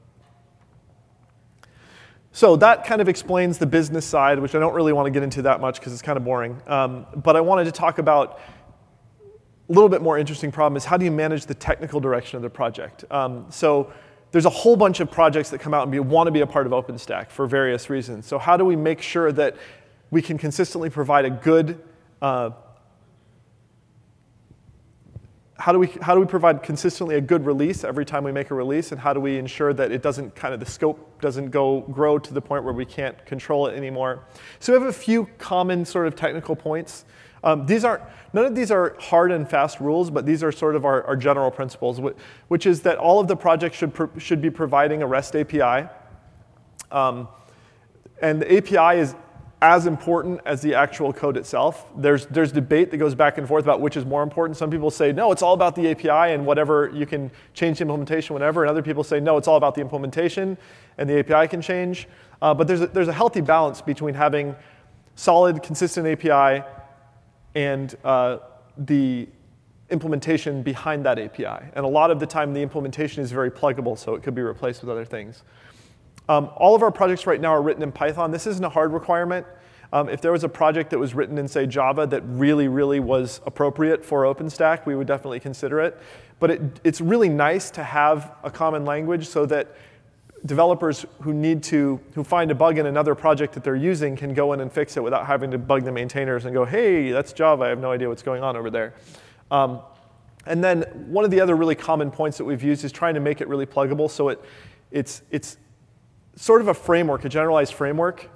So that kind of explains the business side, which I don't really want to get into that much because it's kind of boring. But I wanted to talk about a little bit more interesting problem is how do you manage the technical direction of the project? So there's a whole bunch of projects that come out and want to be a part of OpenStack for various reasons. So how do we make sure that we can consistently provide a good how do we provide consistently a good release every time we make a release, and how do we ensure that it doesn't the scope doesn't grow to the point where we can't control it anymore? So we have a few common sort of technical points. None of these are hard and fast rules, but these are sort of our general principles, which is that all of the projects should be providing a REST API. And the API is as important as the actual code itself. There's debate that goes back and forth about which is more important. Some people say, no, it's all about the API and whatever, you can change the implementation whenever. And other people say, no, it's all about the implementation and the API can change. But there's a healthy balance between having solid, consistent API and the implementation behind that API. And a lot of the time, the implementation is very pluggable, so it could be replaced with other things. All of our projects right now are written in Python. This isn't a hard requirement. If there was a project that was written in, say, Java that really, really was appropriate for OpenStack, we would definitely consider it. But it's really nice to have a common language so that developers who find a bug in another project that they're using can go in and fix it without having to bug the maintainers and go, hey, that's Java, I have no idea what's going on over there. And then one of the other really common points that we've used is trying to make it really pluggable, so it's sort of a framework, a generalized framework.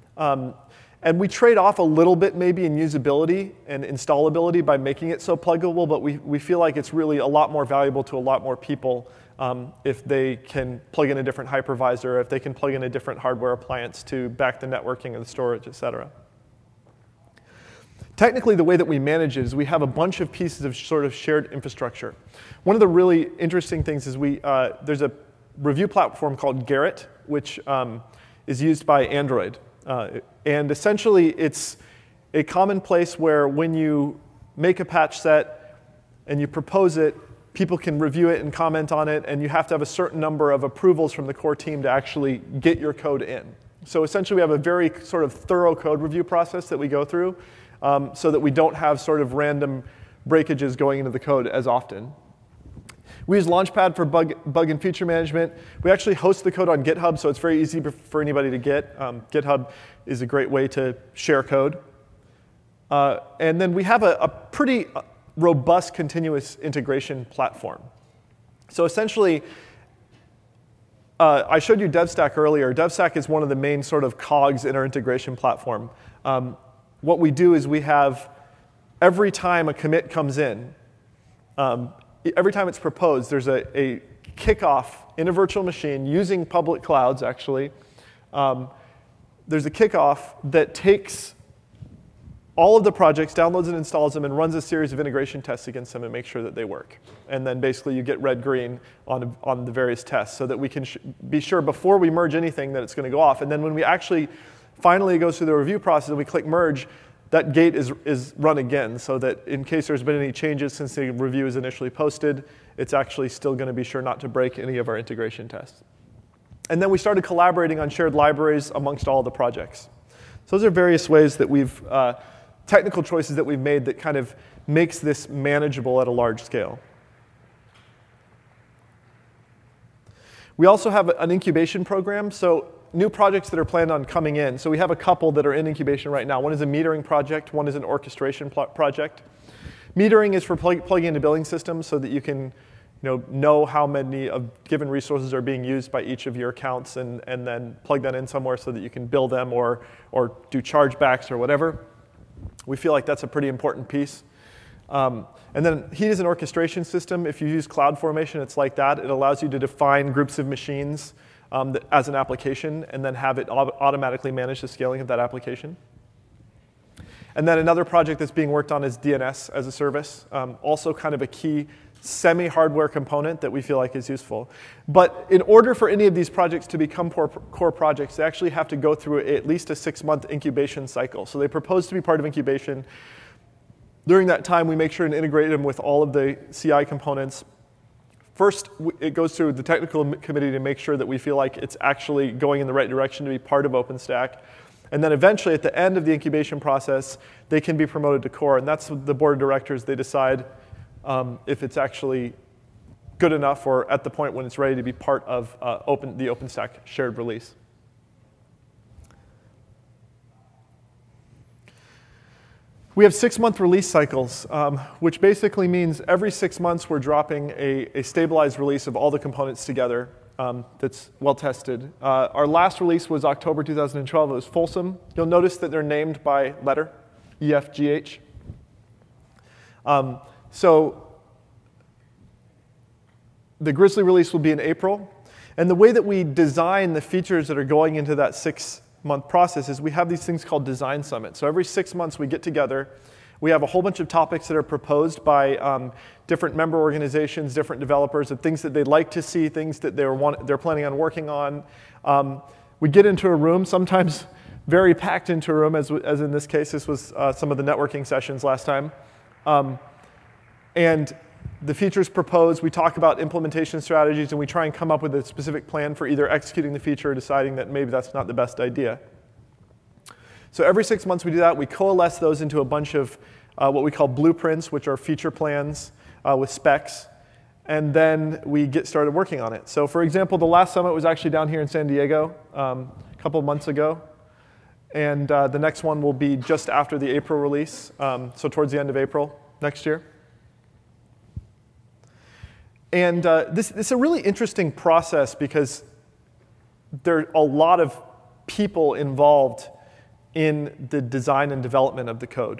And we trade off a little bit maybe in usability and installability by making it so pluggable, but we feel like it's really a lot more valuable to a lot more people if they can plug in a different hypervisor, if they can plug in a different hardware appliance to back the networking and the storage, et cetera. Technically, the way that we manage it is we have a bunch of pieces of sort of shared infrastructure. One of the really interesting things is there's a review platform called Gerrit, which is used by Android. And essentially, it's a common place where when you make a patch set and you propose it, people can review it and comment on it, and you have to have a certain number of approvals from the core team to actually get your code in. So essentially, we have a very sort of thorough code review process that we go through so that we don't have sort of random breakages going into the code as often. We use Launchpad for bug and feature management. We actually host the code on GitHub, so it's very easy for anybody to get. GitHub is a great way to share code. And then we have a pretty robust continuous integration platform. So essentially, I showed you DevStack earlier. DevStack is one of the main sort of cogs in our integration platform. What we do is we have, every time a commit comes in, every time it's proposed, there's a kickoff in a virtual machine using public clouds, actually. There's a kickoff that takes all of the projects, downloads and installs them, and runs a series of integration tests against them and makes sure that they work. And then basically you get red-green on the various tests so that we can be sure before we merge anything that it's going to go off. And then when we actually finally go through the review process and we click merge, that gate is run again so that in case there's been any changes since the review is initially posted, it's actually still going to be sure not to break any of our integration tests. And then we started collaborating on shared libraries amongst all the projects. So those are various ways that we've, technical choices that we've made that kind of makes this manageable at a large scale. We also have an incubation program. So new projects that are planned on coming in. So we have a couple that are in incubation right now. One is a metering project. One is an orchestration project. Metering is for plugging into billing systems so that you can know how many of given resources are being used by each of your accounts and then plug that in somewhere so that you can bill them or do chargebacks or whatever. We feel like that's a pretty important piece. And then Heat is an orchestration system. If you use CloudFormation, it's like that. It allows you to define groups of machines as an application and then have it automatically manage the scaling of that application. And then another project that's being worked on is DNS as a service, also kind of a key semi-hardware component that we feel like is useful. But in order for any of these projects to become core projects, they actually have to go through at least a 6-month incubation cycle. So they propose to be part of incubation. During that time, we make sure and integrate them with all of the CI components. First, it goes through the technical committee to make sure that we feel like it's actually going in the right direction to be part of OpenStack. And then eventually, at the end of the incubation process, they can be promoted to core. And that's the board of directors. They decide if it's actually good enough or at the point when it's ready to be part of the OpenStack shared release. We have 6-month release cycles, which basically means every 6 months we're dropping a stabilized release of all the components together that's well tested. Our last release was October 2012. It was Folsom. You'll notice that they're named by letter, E, F, G, H. So the Grizzly release will be in April. And the way that we design the features that are going into that 6-month process is we have these things called design summits. So every 6 months we get together. We have a whole bunch of topics that are proposed by different member organizations, different developers, and things that they'd like to see, things that they're planning on working on. We get into a room, sometimes very packed into a room, as in this case. This was some of the networking sessions last time. And the features proposed, we talk about implementation strategies, and we try and come up with a specific plan for either executing the feature or deciding that maybe that's not the best idea. So every 6 months we do that. We coalesce those into a bunch of what we call blueprints, which are feature plans with specs, and then we get started working on it. So for example, the last summit was actually down here in San Diego a couple of months ago, and the next one will be just after the April release, so towards the end of April next year. And this is a really interesting process because there are a lot of people involved in the design and development of the code.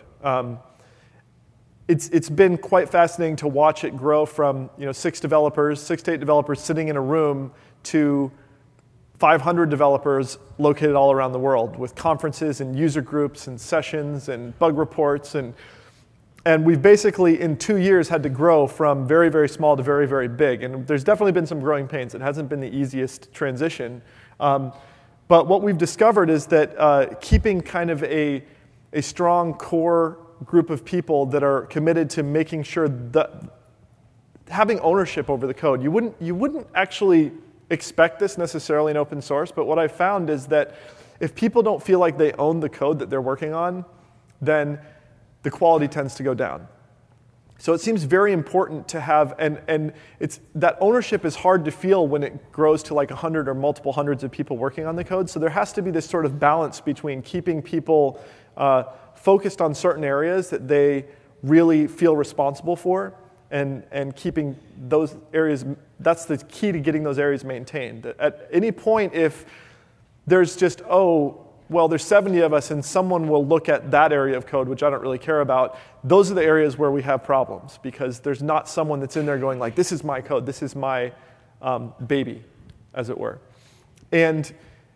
It's been quite fascinating to watch it grow from 6 to 8 developers sitting in a room to 500 developers located all around the world with conferences and user groups and sessions and bug reports. And we've basically, in 2 years, had to grow from very, very small to very, very big. And there's definitely been some growing pains. It hasn't been the easiest transition. But what we've discovered is that keeping kind of a strong core group of people that are committed to making sure that having ownership over the code, you wouldn't actually expect this necessarily in open source, but what I found is that if people don't feel like they own the code that they're working on, then the quality tends to go down. So it seems very important to have, and it's that ownership is hard to feel when it grows to like 100 or multiple hundreds of people working on the code. So there has to be this sort of balance between keeping people focused on certain areas that they really feel responsible for, and keeping those areas. That's the key to getting those areas maintained. At any point, if there's just there's 70 of us and someone will look at that area of code, which I don't really care about, those are the areas where we have problems because there's not someone that's in there going like, this is my code, this is my baby, as it were. And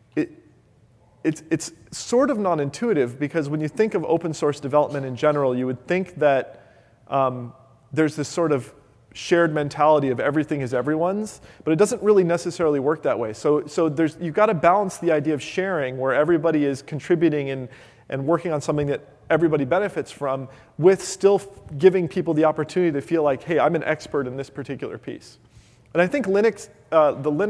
it's sort of non-intuitive because when you think of open source development in general, you would think that there's this sort of shared mentality of everything is everyone's, but it doesn't really necessarily work that way. So you've got to balance the idea of sharing where everybody is contributing and working on something that everybody benefits from with still giving people the opportunity to feel like, hey, I'm an expert in this particular piece. And I think Linux and the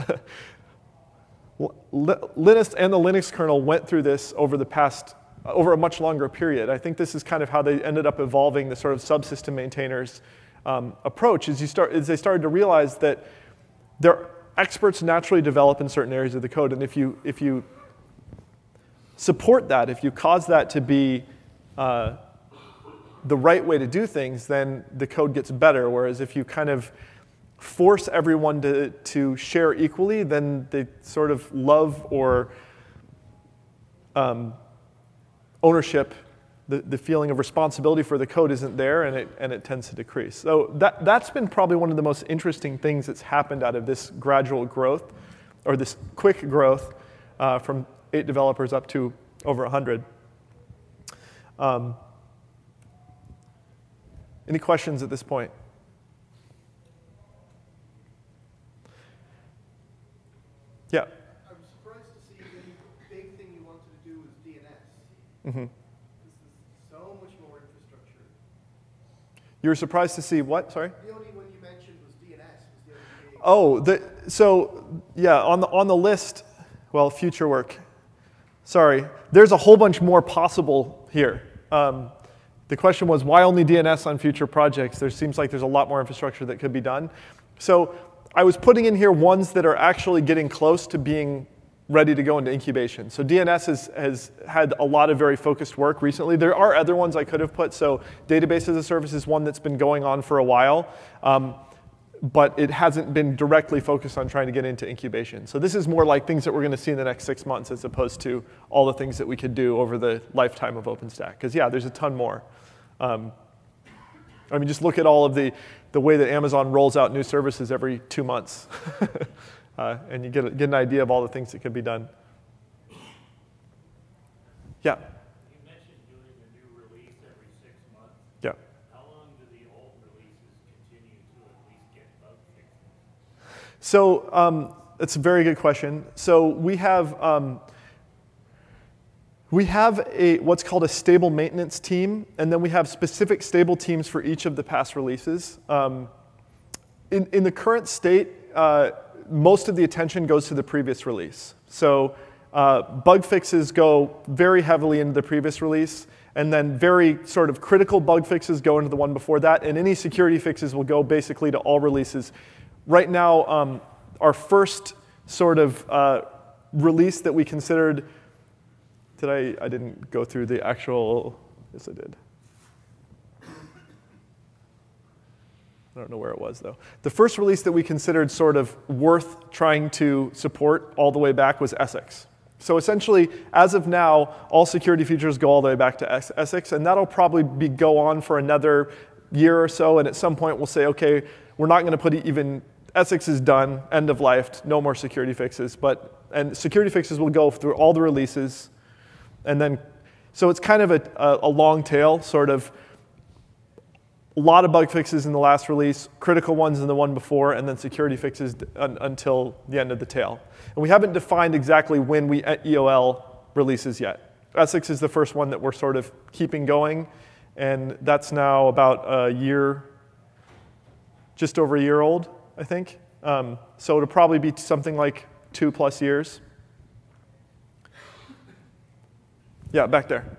Linux kernel went through this over a much longer period. I think this is kind of how they ended up evolving the sort of subsystem maintainers approach as they started to realize that their experts naturally develop in certain areas of the code, and if you support that, if you cause that to be the right way to do things, then the code gets better. Whereas if you kind of force everyone to share equally, then the sort of love or ownership, the feeling of responsibility for the code isn't there, and it tends to decrease. So that's been probably one of the most interesting things that's happened out of this gradual growth, or this quick growth from 8 developers up to over 100. Any questions at this point? Yeah. I'm surprised to see the big thing you wanted to do was DNS. Mm-hmm. So much more infrastructure. You were surprised to see what? Sorry? The only one you mentioned was DNS. Was the only big. On the list, future work. Sorry, there's a whole bunch more possible here. The question was, why only DNS on future projects? There seems like there's a lot more infrastructure that could be done. So I was putting in here ones that are actually getting close to being ready to go into incubation. So DNS has had a lot of very focused work recently. There are other ones I could have put. So database as a service is one that's been going on for a while, but it hasn't been directly focused on trying to get into incubation. So this is more like things that we're going to see in the next 6 months as opposed to all the things that we could do over the lifetime of OpenStack. Because yeah, there's a ton more. I mean, just look at all of the way that Amazon rolls out new services every 2 months. And you get an idea of all the things that could be done. Yeah? You mentioned doing a new release every 6 months. Yeah. How long do the old releases continue to at least get bug fixes? So it's a very good question. So we have what's called a stable maintenance team, and then we have specific stable teams for each of the past releases. In the current state, most of the attention goes to the previous release. So bug fixes go very heavily into the previous release, and then very sort of critical bug fixes go into the one before that, and any security fixes will go basically to all releases. Right now, our first sort of release that we considered, I didn't go through the actual, yes I did. I don't know where it was, though. The first release that we considered sort of worth trying to support all the way back was Essex. So essentially, as of now, all security features go all the way back to Essex, and that'll probably go on for another year or so, and at some point we'll say, okay, we're not going to put even, Essex is done, end of life, no more security fixes, and security fixes will go through all the releases, and then, so it's kind of a long tail, sort of, a lot of bug fixes in the last release, critical ones in the one before, and then security fixes until the end of the tail. And we haven't defined exactly when we EOL releases yet. Essex is the first one that we're sort of keeping going, and that's now about a year, just over a year old, I think. So it'll probably be something like 2+ years. Yeah, back there.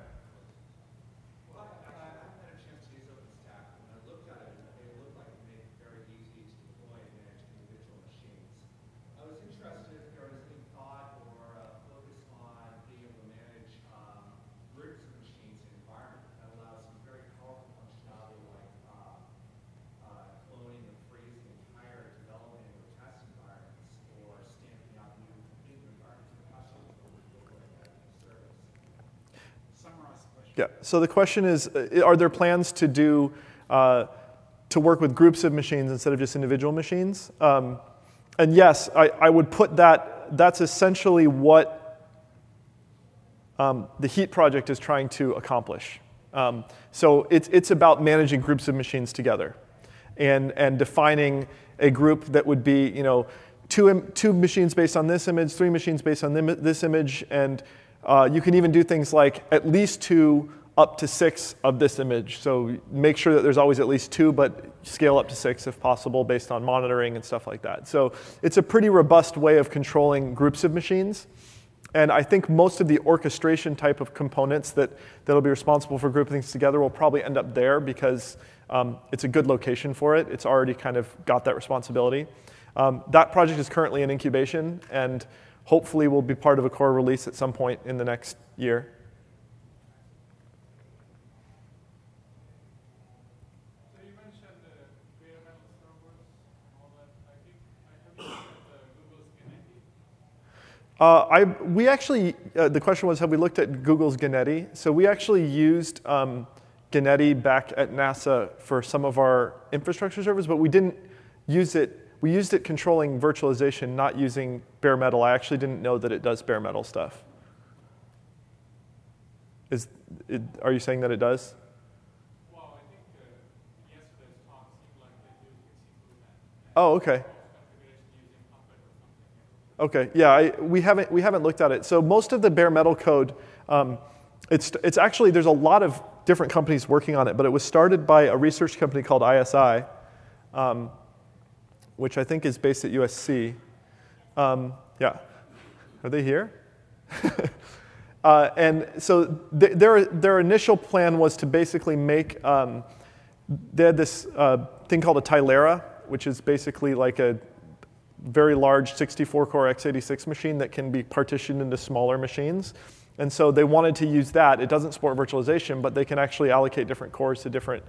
Yeah. So the question is, are there plans to do to work with groups of machines instead of just individual machines? And yes, I would put that. That's essentially what the HEAT project is trying to accomplish. So it's about managing groups of machines together, and defining a group that would be, two machines based on this image, 3 machines based on this image, and you can even do things like at least 2 up to 6 of this image. So make sure that there's always at least 2, but scale up to 6 if possible based on monitoring and stuff like that. So it's a pretty robust way of controlling groups of machines. And I think most of the orchestration type of components that'll be responsible for grouping things together will probably end up there because it's a good location for it. It's already kind of got that responsibility. That project is currently in incubation, and hopefully will be part of a core release at some point in the next year. So you mentioned bare metal servers and all that. I think I have looked at Google's Ganeti. We actually, the question was, have we looked at Google's Ganeti? So we actually used Ganeti back at NASA for some of our infrastructure servers, but we didn't use it. We used it controlling virtualization, not using bare metal. I actually didn't know that it does bare metal stuff. Are you saying that it does? Well, I think yesterday's talk seemed like they do fixing Oh, okay. configuration using Puppet or something. Okay, yeah, we haven't looked at it. So most of the bare metal code, it's actually, there's a lot of different companies working on it, but it was started by a research company called ISI, which I think is based at USC. Yeah, are they here? And so their initial plan was to basically make, they had this thing called a Tilera, which is basically like very large 64-core x86 machine that can be partitioned into smaller machines. And so they wanted to use that. It doesn't support virtualization, but they can actually allocate different cores to different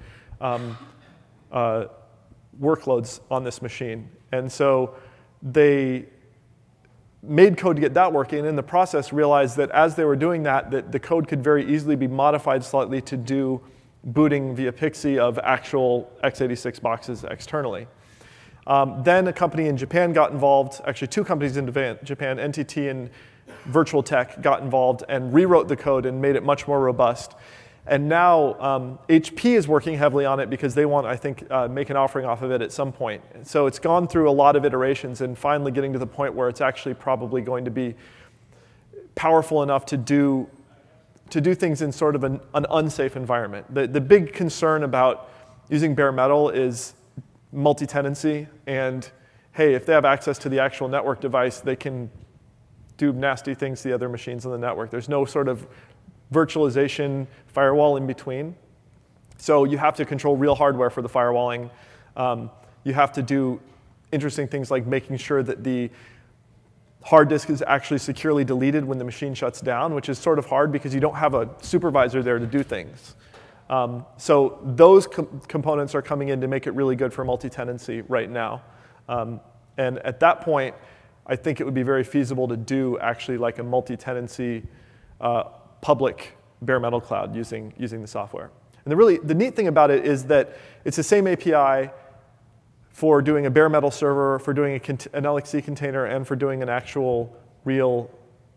workloads on this machine. And so they made code to get that working, and in the process realized that as they were doing that, that the code could very easily be modified slightly to do booting via PXE of actual x86 boxes externally. Then a company in Japan got involved, actually two companies in Japan, NTT and Virtual Tech, got involved and rewrote the code and made it much more robust. And now HP is working heavily on it because they want, I think, make an offering off of it at some point. So it's gone through a lot of iterations and finally getting to the point where it's actually probably going to be powerful enough to do things in sort of an unsafe environment. The big concern about using bare metal is multi-tenancy, and hey, if they have access to the actual network device, they can do nasty things to the other machines on the network. There's no sort of virtualization firewall in between. So you have to control real hardware for the firewalling. You have to do interesting things like making sure that the hard disk is actually securely deleted when the machine shuts down, which is sort of hard because you don't have a supervisor there to do things. So those components are coming in to make it really good for multi-tenancy right now. And at that point, I think it would be very feasible to do actually like a multi-tenancy public bare metal cloud using the software. And the neat thing about it is that it's the same API for doing a bare metal server, for doing an LXC container, and for doing an actual real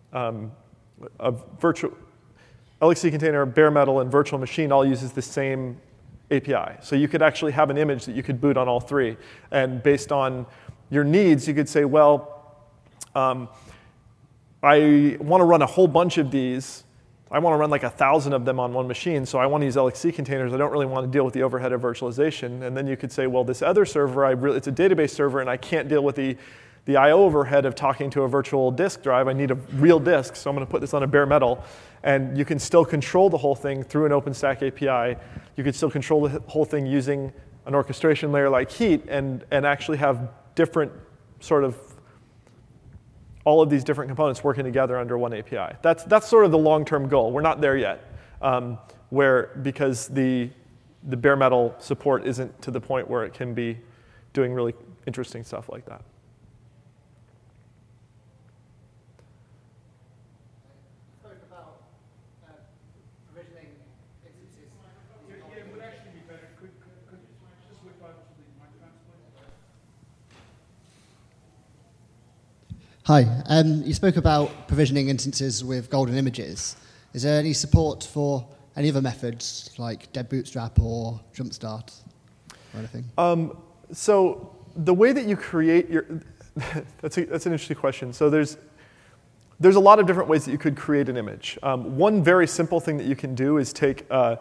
virtual LXC container, bare metal, and virtual machine all uses the same API. So you could actually have an image that you could boot on all three. And based on your needs, you could say, well, I want to run a whole bunch of these. I want to run like 1,000 of them on one machine, so I want to use LXC containers. I don't really want to deal with the overhead of virtualization. And then you could say, well, this other server, it's a database server, and I can't deal with the I/O overhead of talking to a virtual disk drive. I need a real disk, so I'm going to put this on a bare metal. And you can still control the whole thing through an OpenStack API. You could still control the whole thing using an orchestration layer like Heat and actually have different sort of all of these different components working together under one API. That's sort of the long-term goal. We're not there yet, because the bare metal support isn't to the point where it can be doing really interesting stuff like that. Spoke about provisioning instances. Yeah, it would actually be better. Could you just whip over to the microphones, please? Hi. You spoke about provisioning instances with golden images. Is there any support for any other methods like Dead Bootstrap or Jumpstart or anything? So the way that you create your that's an interesting question. So there's a lot of different ways that you could create an image. One very simple thing that you can do is take an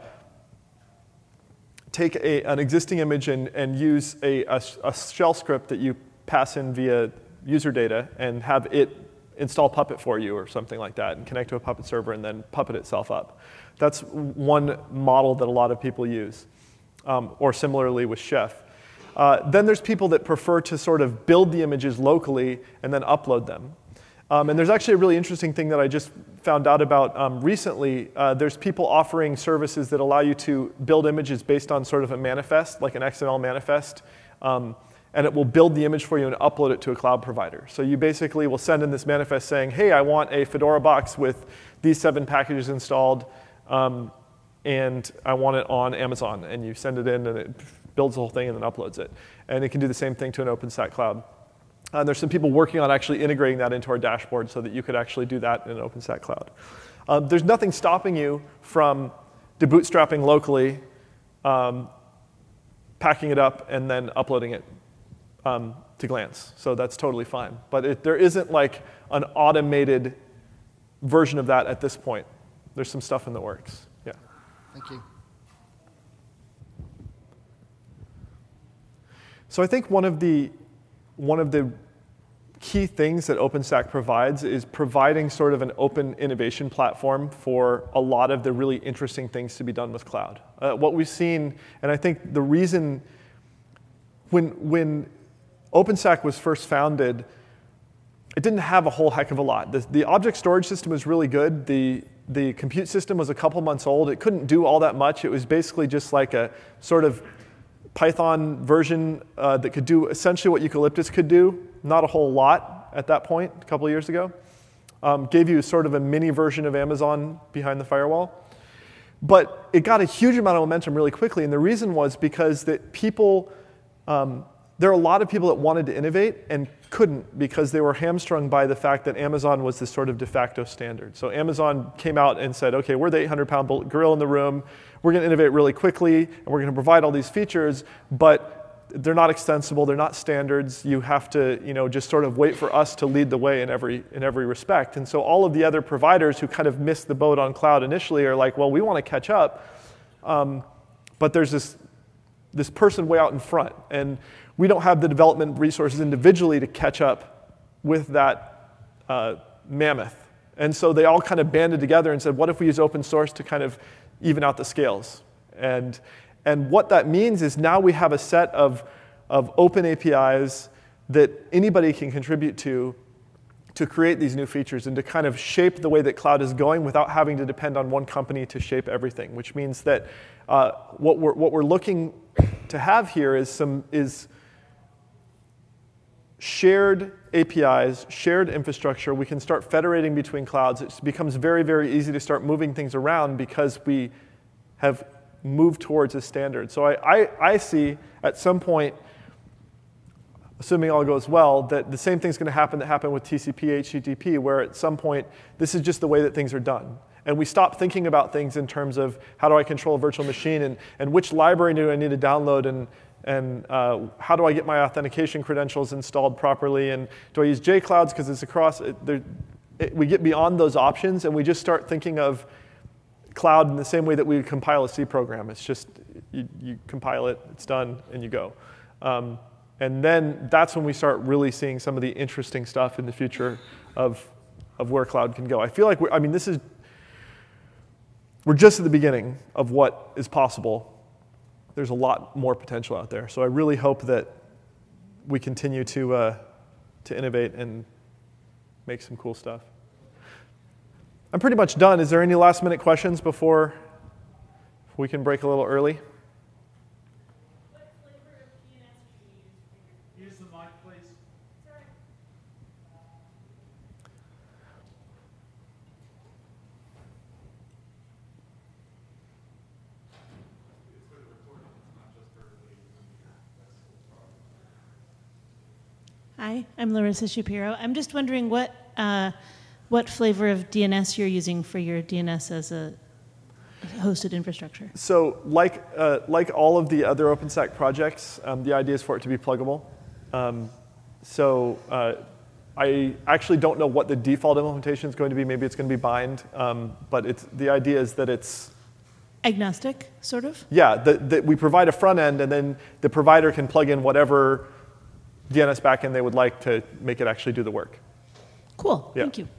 existing image and use a shell script that you pass in via user data and have it install Puppet for you or something like that and connect to a Puppet server and then Puppet itself up. That's one model that a lot of people use, or similarly with Chef. Then there's people that prefer to sort of build the images locally and then upload them. And there's actually a really interesting thing that I just found out about recently. There's people offering services that allow you to build images based on sort of a manifest, like an XML manifest, and it will build the image for you and upload it to a cloud provider. So you basically will send in this manifest saying, hey, I want a Fedora box with these 7 packages installed, and I want it on Amazon. And you send it in, and it builds the whole thing and then uploads it. And it can do the same thing to an OpenStack cloud. There's some people working on actually integrating that into our dashboard so that you could actually do that in an OpenStack cloud. There's nothing stopping you from debootstrapping locally, packing it up, and then uploading it to Glance. So that's totally fine. But there isn't like an automated version of that at this point. There's some stuff in the works. Yeah. Thank you. So I think one of the key things that OpenStack provides is providing sort of an open innovation platform for a lot of the really interesting things to be done with cloud. What we've seen, and I think the reason when OpenStack was first founded, it didn't have a whole heck of a lot. The object storage system was really good. The compute system was a couple months old. It couldn't do all that much. It was basically just like a sort of Python version that could do essentially what Eucalyptus could do, not a whole lot at that point, a couple of years ago. Gave you sort of a mini version of Amazon behind the firewall. But it got a huge amount of momentum really quickly, and the reason was because that people, there are a lot of people that wanted to innovate and couldn't because they were hamstrung by the fact that Amazon was this sort of de facto standard. So Amazon came out and said, okay, we're the 800-pound gorilla in the room. We're going to innovate really quickly, and we're going to provide all these features, but they're not extensible. They're not standards. You have to, just sort of wait for us to lead the way in every respect. And so all of the other providers who kind of missed the boat on cloud initially are like, well, we want to catch up, but there's this person way out in front, and we don't have the development resources individually to catch up with that mammoth. And so they all kind of banded together and said, what if we use open source to kind of even out the scales? And what that means is now we have a set of open APIs that anybody can contribute to create these new features and to kind of shape the way that cloud is going without having to depend on one company to shape everything, which means that what we're looking to have here is shared APIs, shared infrastructure. We can start federating between clouds. It becomes very, very easy to start moving things around because we have moved towards a standard. So I see at some point, assuming all goes well, that the same thing's going to happen that happened with TCP, HTTP, where at some point, this is just the way that things are done. And we stop thinking about things in terms of how do I control a virtual machine and which library do I need to download and how do I get my authentication credentials installed properly, and do I use JClouds because it's across, we get beyond those options and we just start thinking of cloud in the same way that we would compile a C program. It's just, you compile it, it's done, and you go. And then that's when we start really seeing some of the interesting stuff in the future of where cloud can go. I feel like we're just at the beginning of what is possible. There's a lot more potential out there. So I really hope that we continue to innovate and make some cool stuff. I'm pretty much done. Is there any last minute questions before we can break a little early? What flavor of DNS do you use? Use the mic, please. Sorry. Hi, I'm Larissa Shapiro. I'm just wondering what flavor of DNS you're using for your DNS as a hosted infrastructure. So like all of the other OpenStack projects, the idea is for it to be pluggable. I actually don't know what the default implementation is going to be. Maybe it's going to be bind, but the idea is that it's Agnostic, sort of? Yeah, that we provide a front end, and then the provider can plug in whatever DNS backend they would like to make it actually do the work. Cool, Yeah. thank you.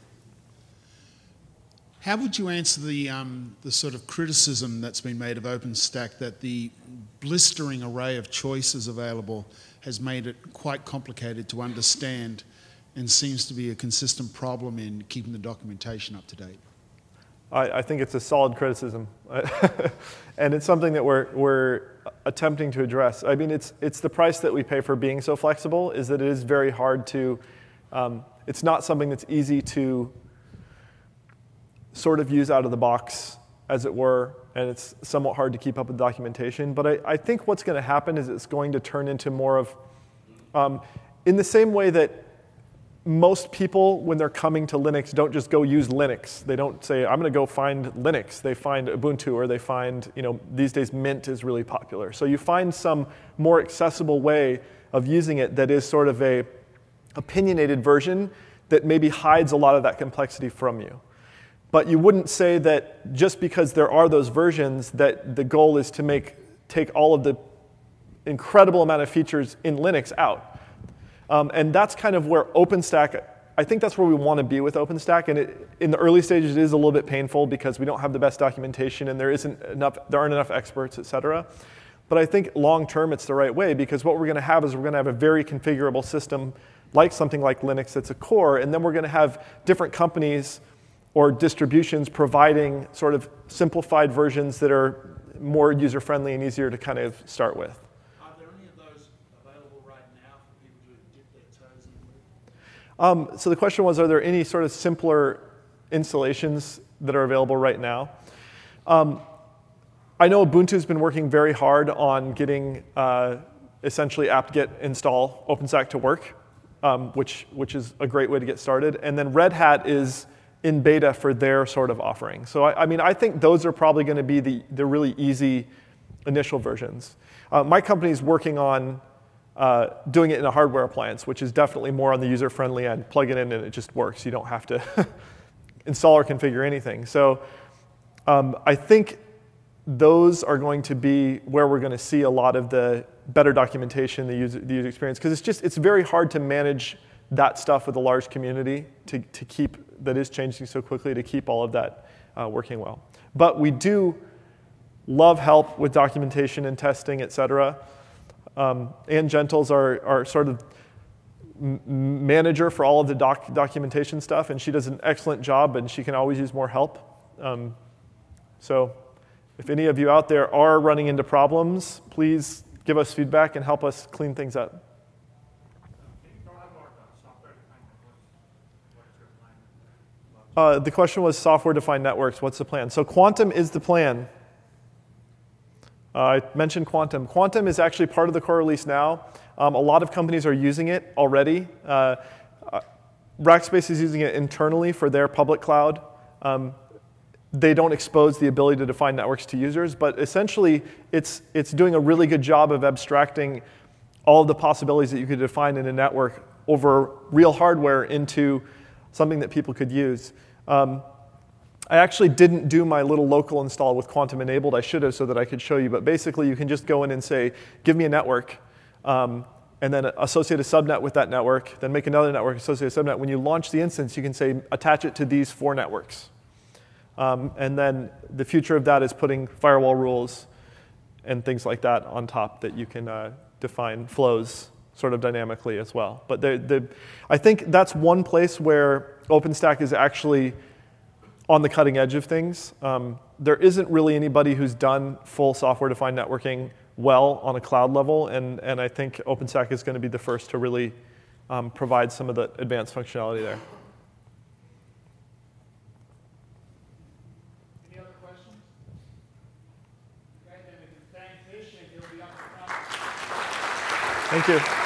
How would you answer the sort of criticism that's been made of OpenStack that the blistering array of choices available has made it quite complicated to understand and seems to be a consistent problem in keeping the documentation up to date? I think it's a solid criticism, and it's something that we're attempting to address. I mean, it's the price that we pay for being so flexible, is that it is very hard to, it's not something that's easy to sort of use out of the box, as it were, and it's somewhat hard to keep up with documentation. But I think what's going to happen is it's going to turn into more of, in the same way that most people, when they're coming to Linux, don't just go use Linux. They don't say, I'm going to go find Linux. They find Ubuntu, or they find, these days Mint is really popular. So you find some more accessible way of using it that is sort of a opinionated version that maybe hides a lot of that complexity from you. But you wouldn't say that just because there are those versions that the goal is to take all of the incredible amount of features in Linux out. And that's kind of where OpenStack, I think that's where we want to be with OpenStack. And in the early stages, it is a little bit painful because we don't have the best documentation and there aren't enough experts, et cetera. But I think long term it's the right way, because what we're going to have is we're going to have a very configurable system like something like Linux that's a core, and then we're going to have different companies or distributions providing sort of simplified versions that are more user-friendly and easier to kind of start with. Are there any of those available right now for people to dip their toes in with? So the question was, are there any sort of simpler installations that are available right now? I know Ubuntu's been working very hard on getting essentially apt-get install OpenStack to work, which is a great way to get started. And then Red Hat is in beta for their sort of offering. So I think those are probably going to be the really easy initial versions. My company's working on doing it in a hardware appliance, which is definitely more on the user-friendly end. Plug it in and it just works. You don't have to install or configure anything. So I think those are going to be where we're going to see a lot of the better documentation, the user experience, because it's very hard to manage that stuff with a large community to keep, that is changing so quickly, to keep all of that working well. But we do love help with documentation and testing, et cetera. Ann Gentles are sort of manager for all of the documentation stuff, and she does an excellent job, and she can always use more help. So if any of you out there are running into problems, please give us feedback and help us clean things up. The question was software-defined networks. What's the plan? So Quantum is the plan. I mentioned Quantum. Quantum is actually part of the core release now. A lot of companies are using it already. Rackspace is using it internally for their public cloud. They don't expose the ability to define networks to users, but essentially it's doing a really good job of abstracting all of the possibilities that you could define in a network over real hardware into something that people could use. I actually didn't do my little local install with Quantum enabled. I should have, so that I could show you. But basically, you can just go in and say, give me a network, and then associate a subnet with that network, then make another network, associate a subnet. When you launch the instance, you can say, attach it to these 4 networks. And then the future of that is putting firewall rules and things like that on top that you can define flows sort of dynamically as well. But I think that's one place where OpenStack is actually on the cutting edge of things. There isn't really anybody who's done full software-defined networking well on a cloud level, and I think OpenStack is going to be the first to really provide some of the advanced functionality there. Any other questions? Okay, then we can thank Fish, and he'll be up front. Thank you.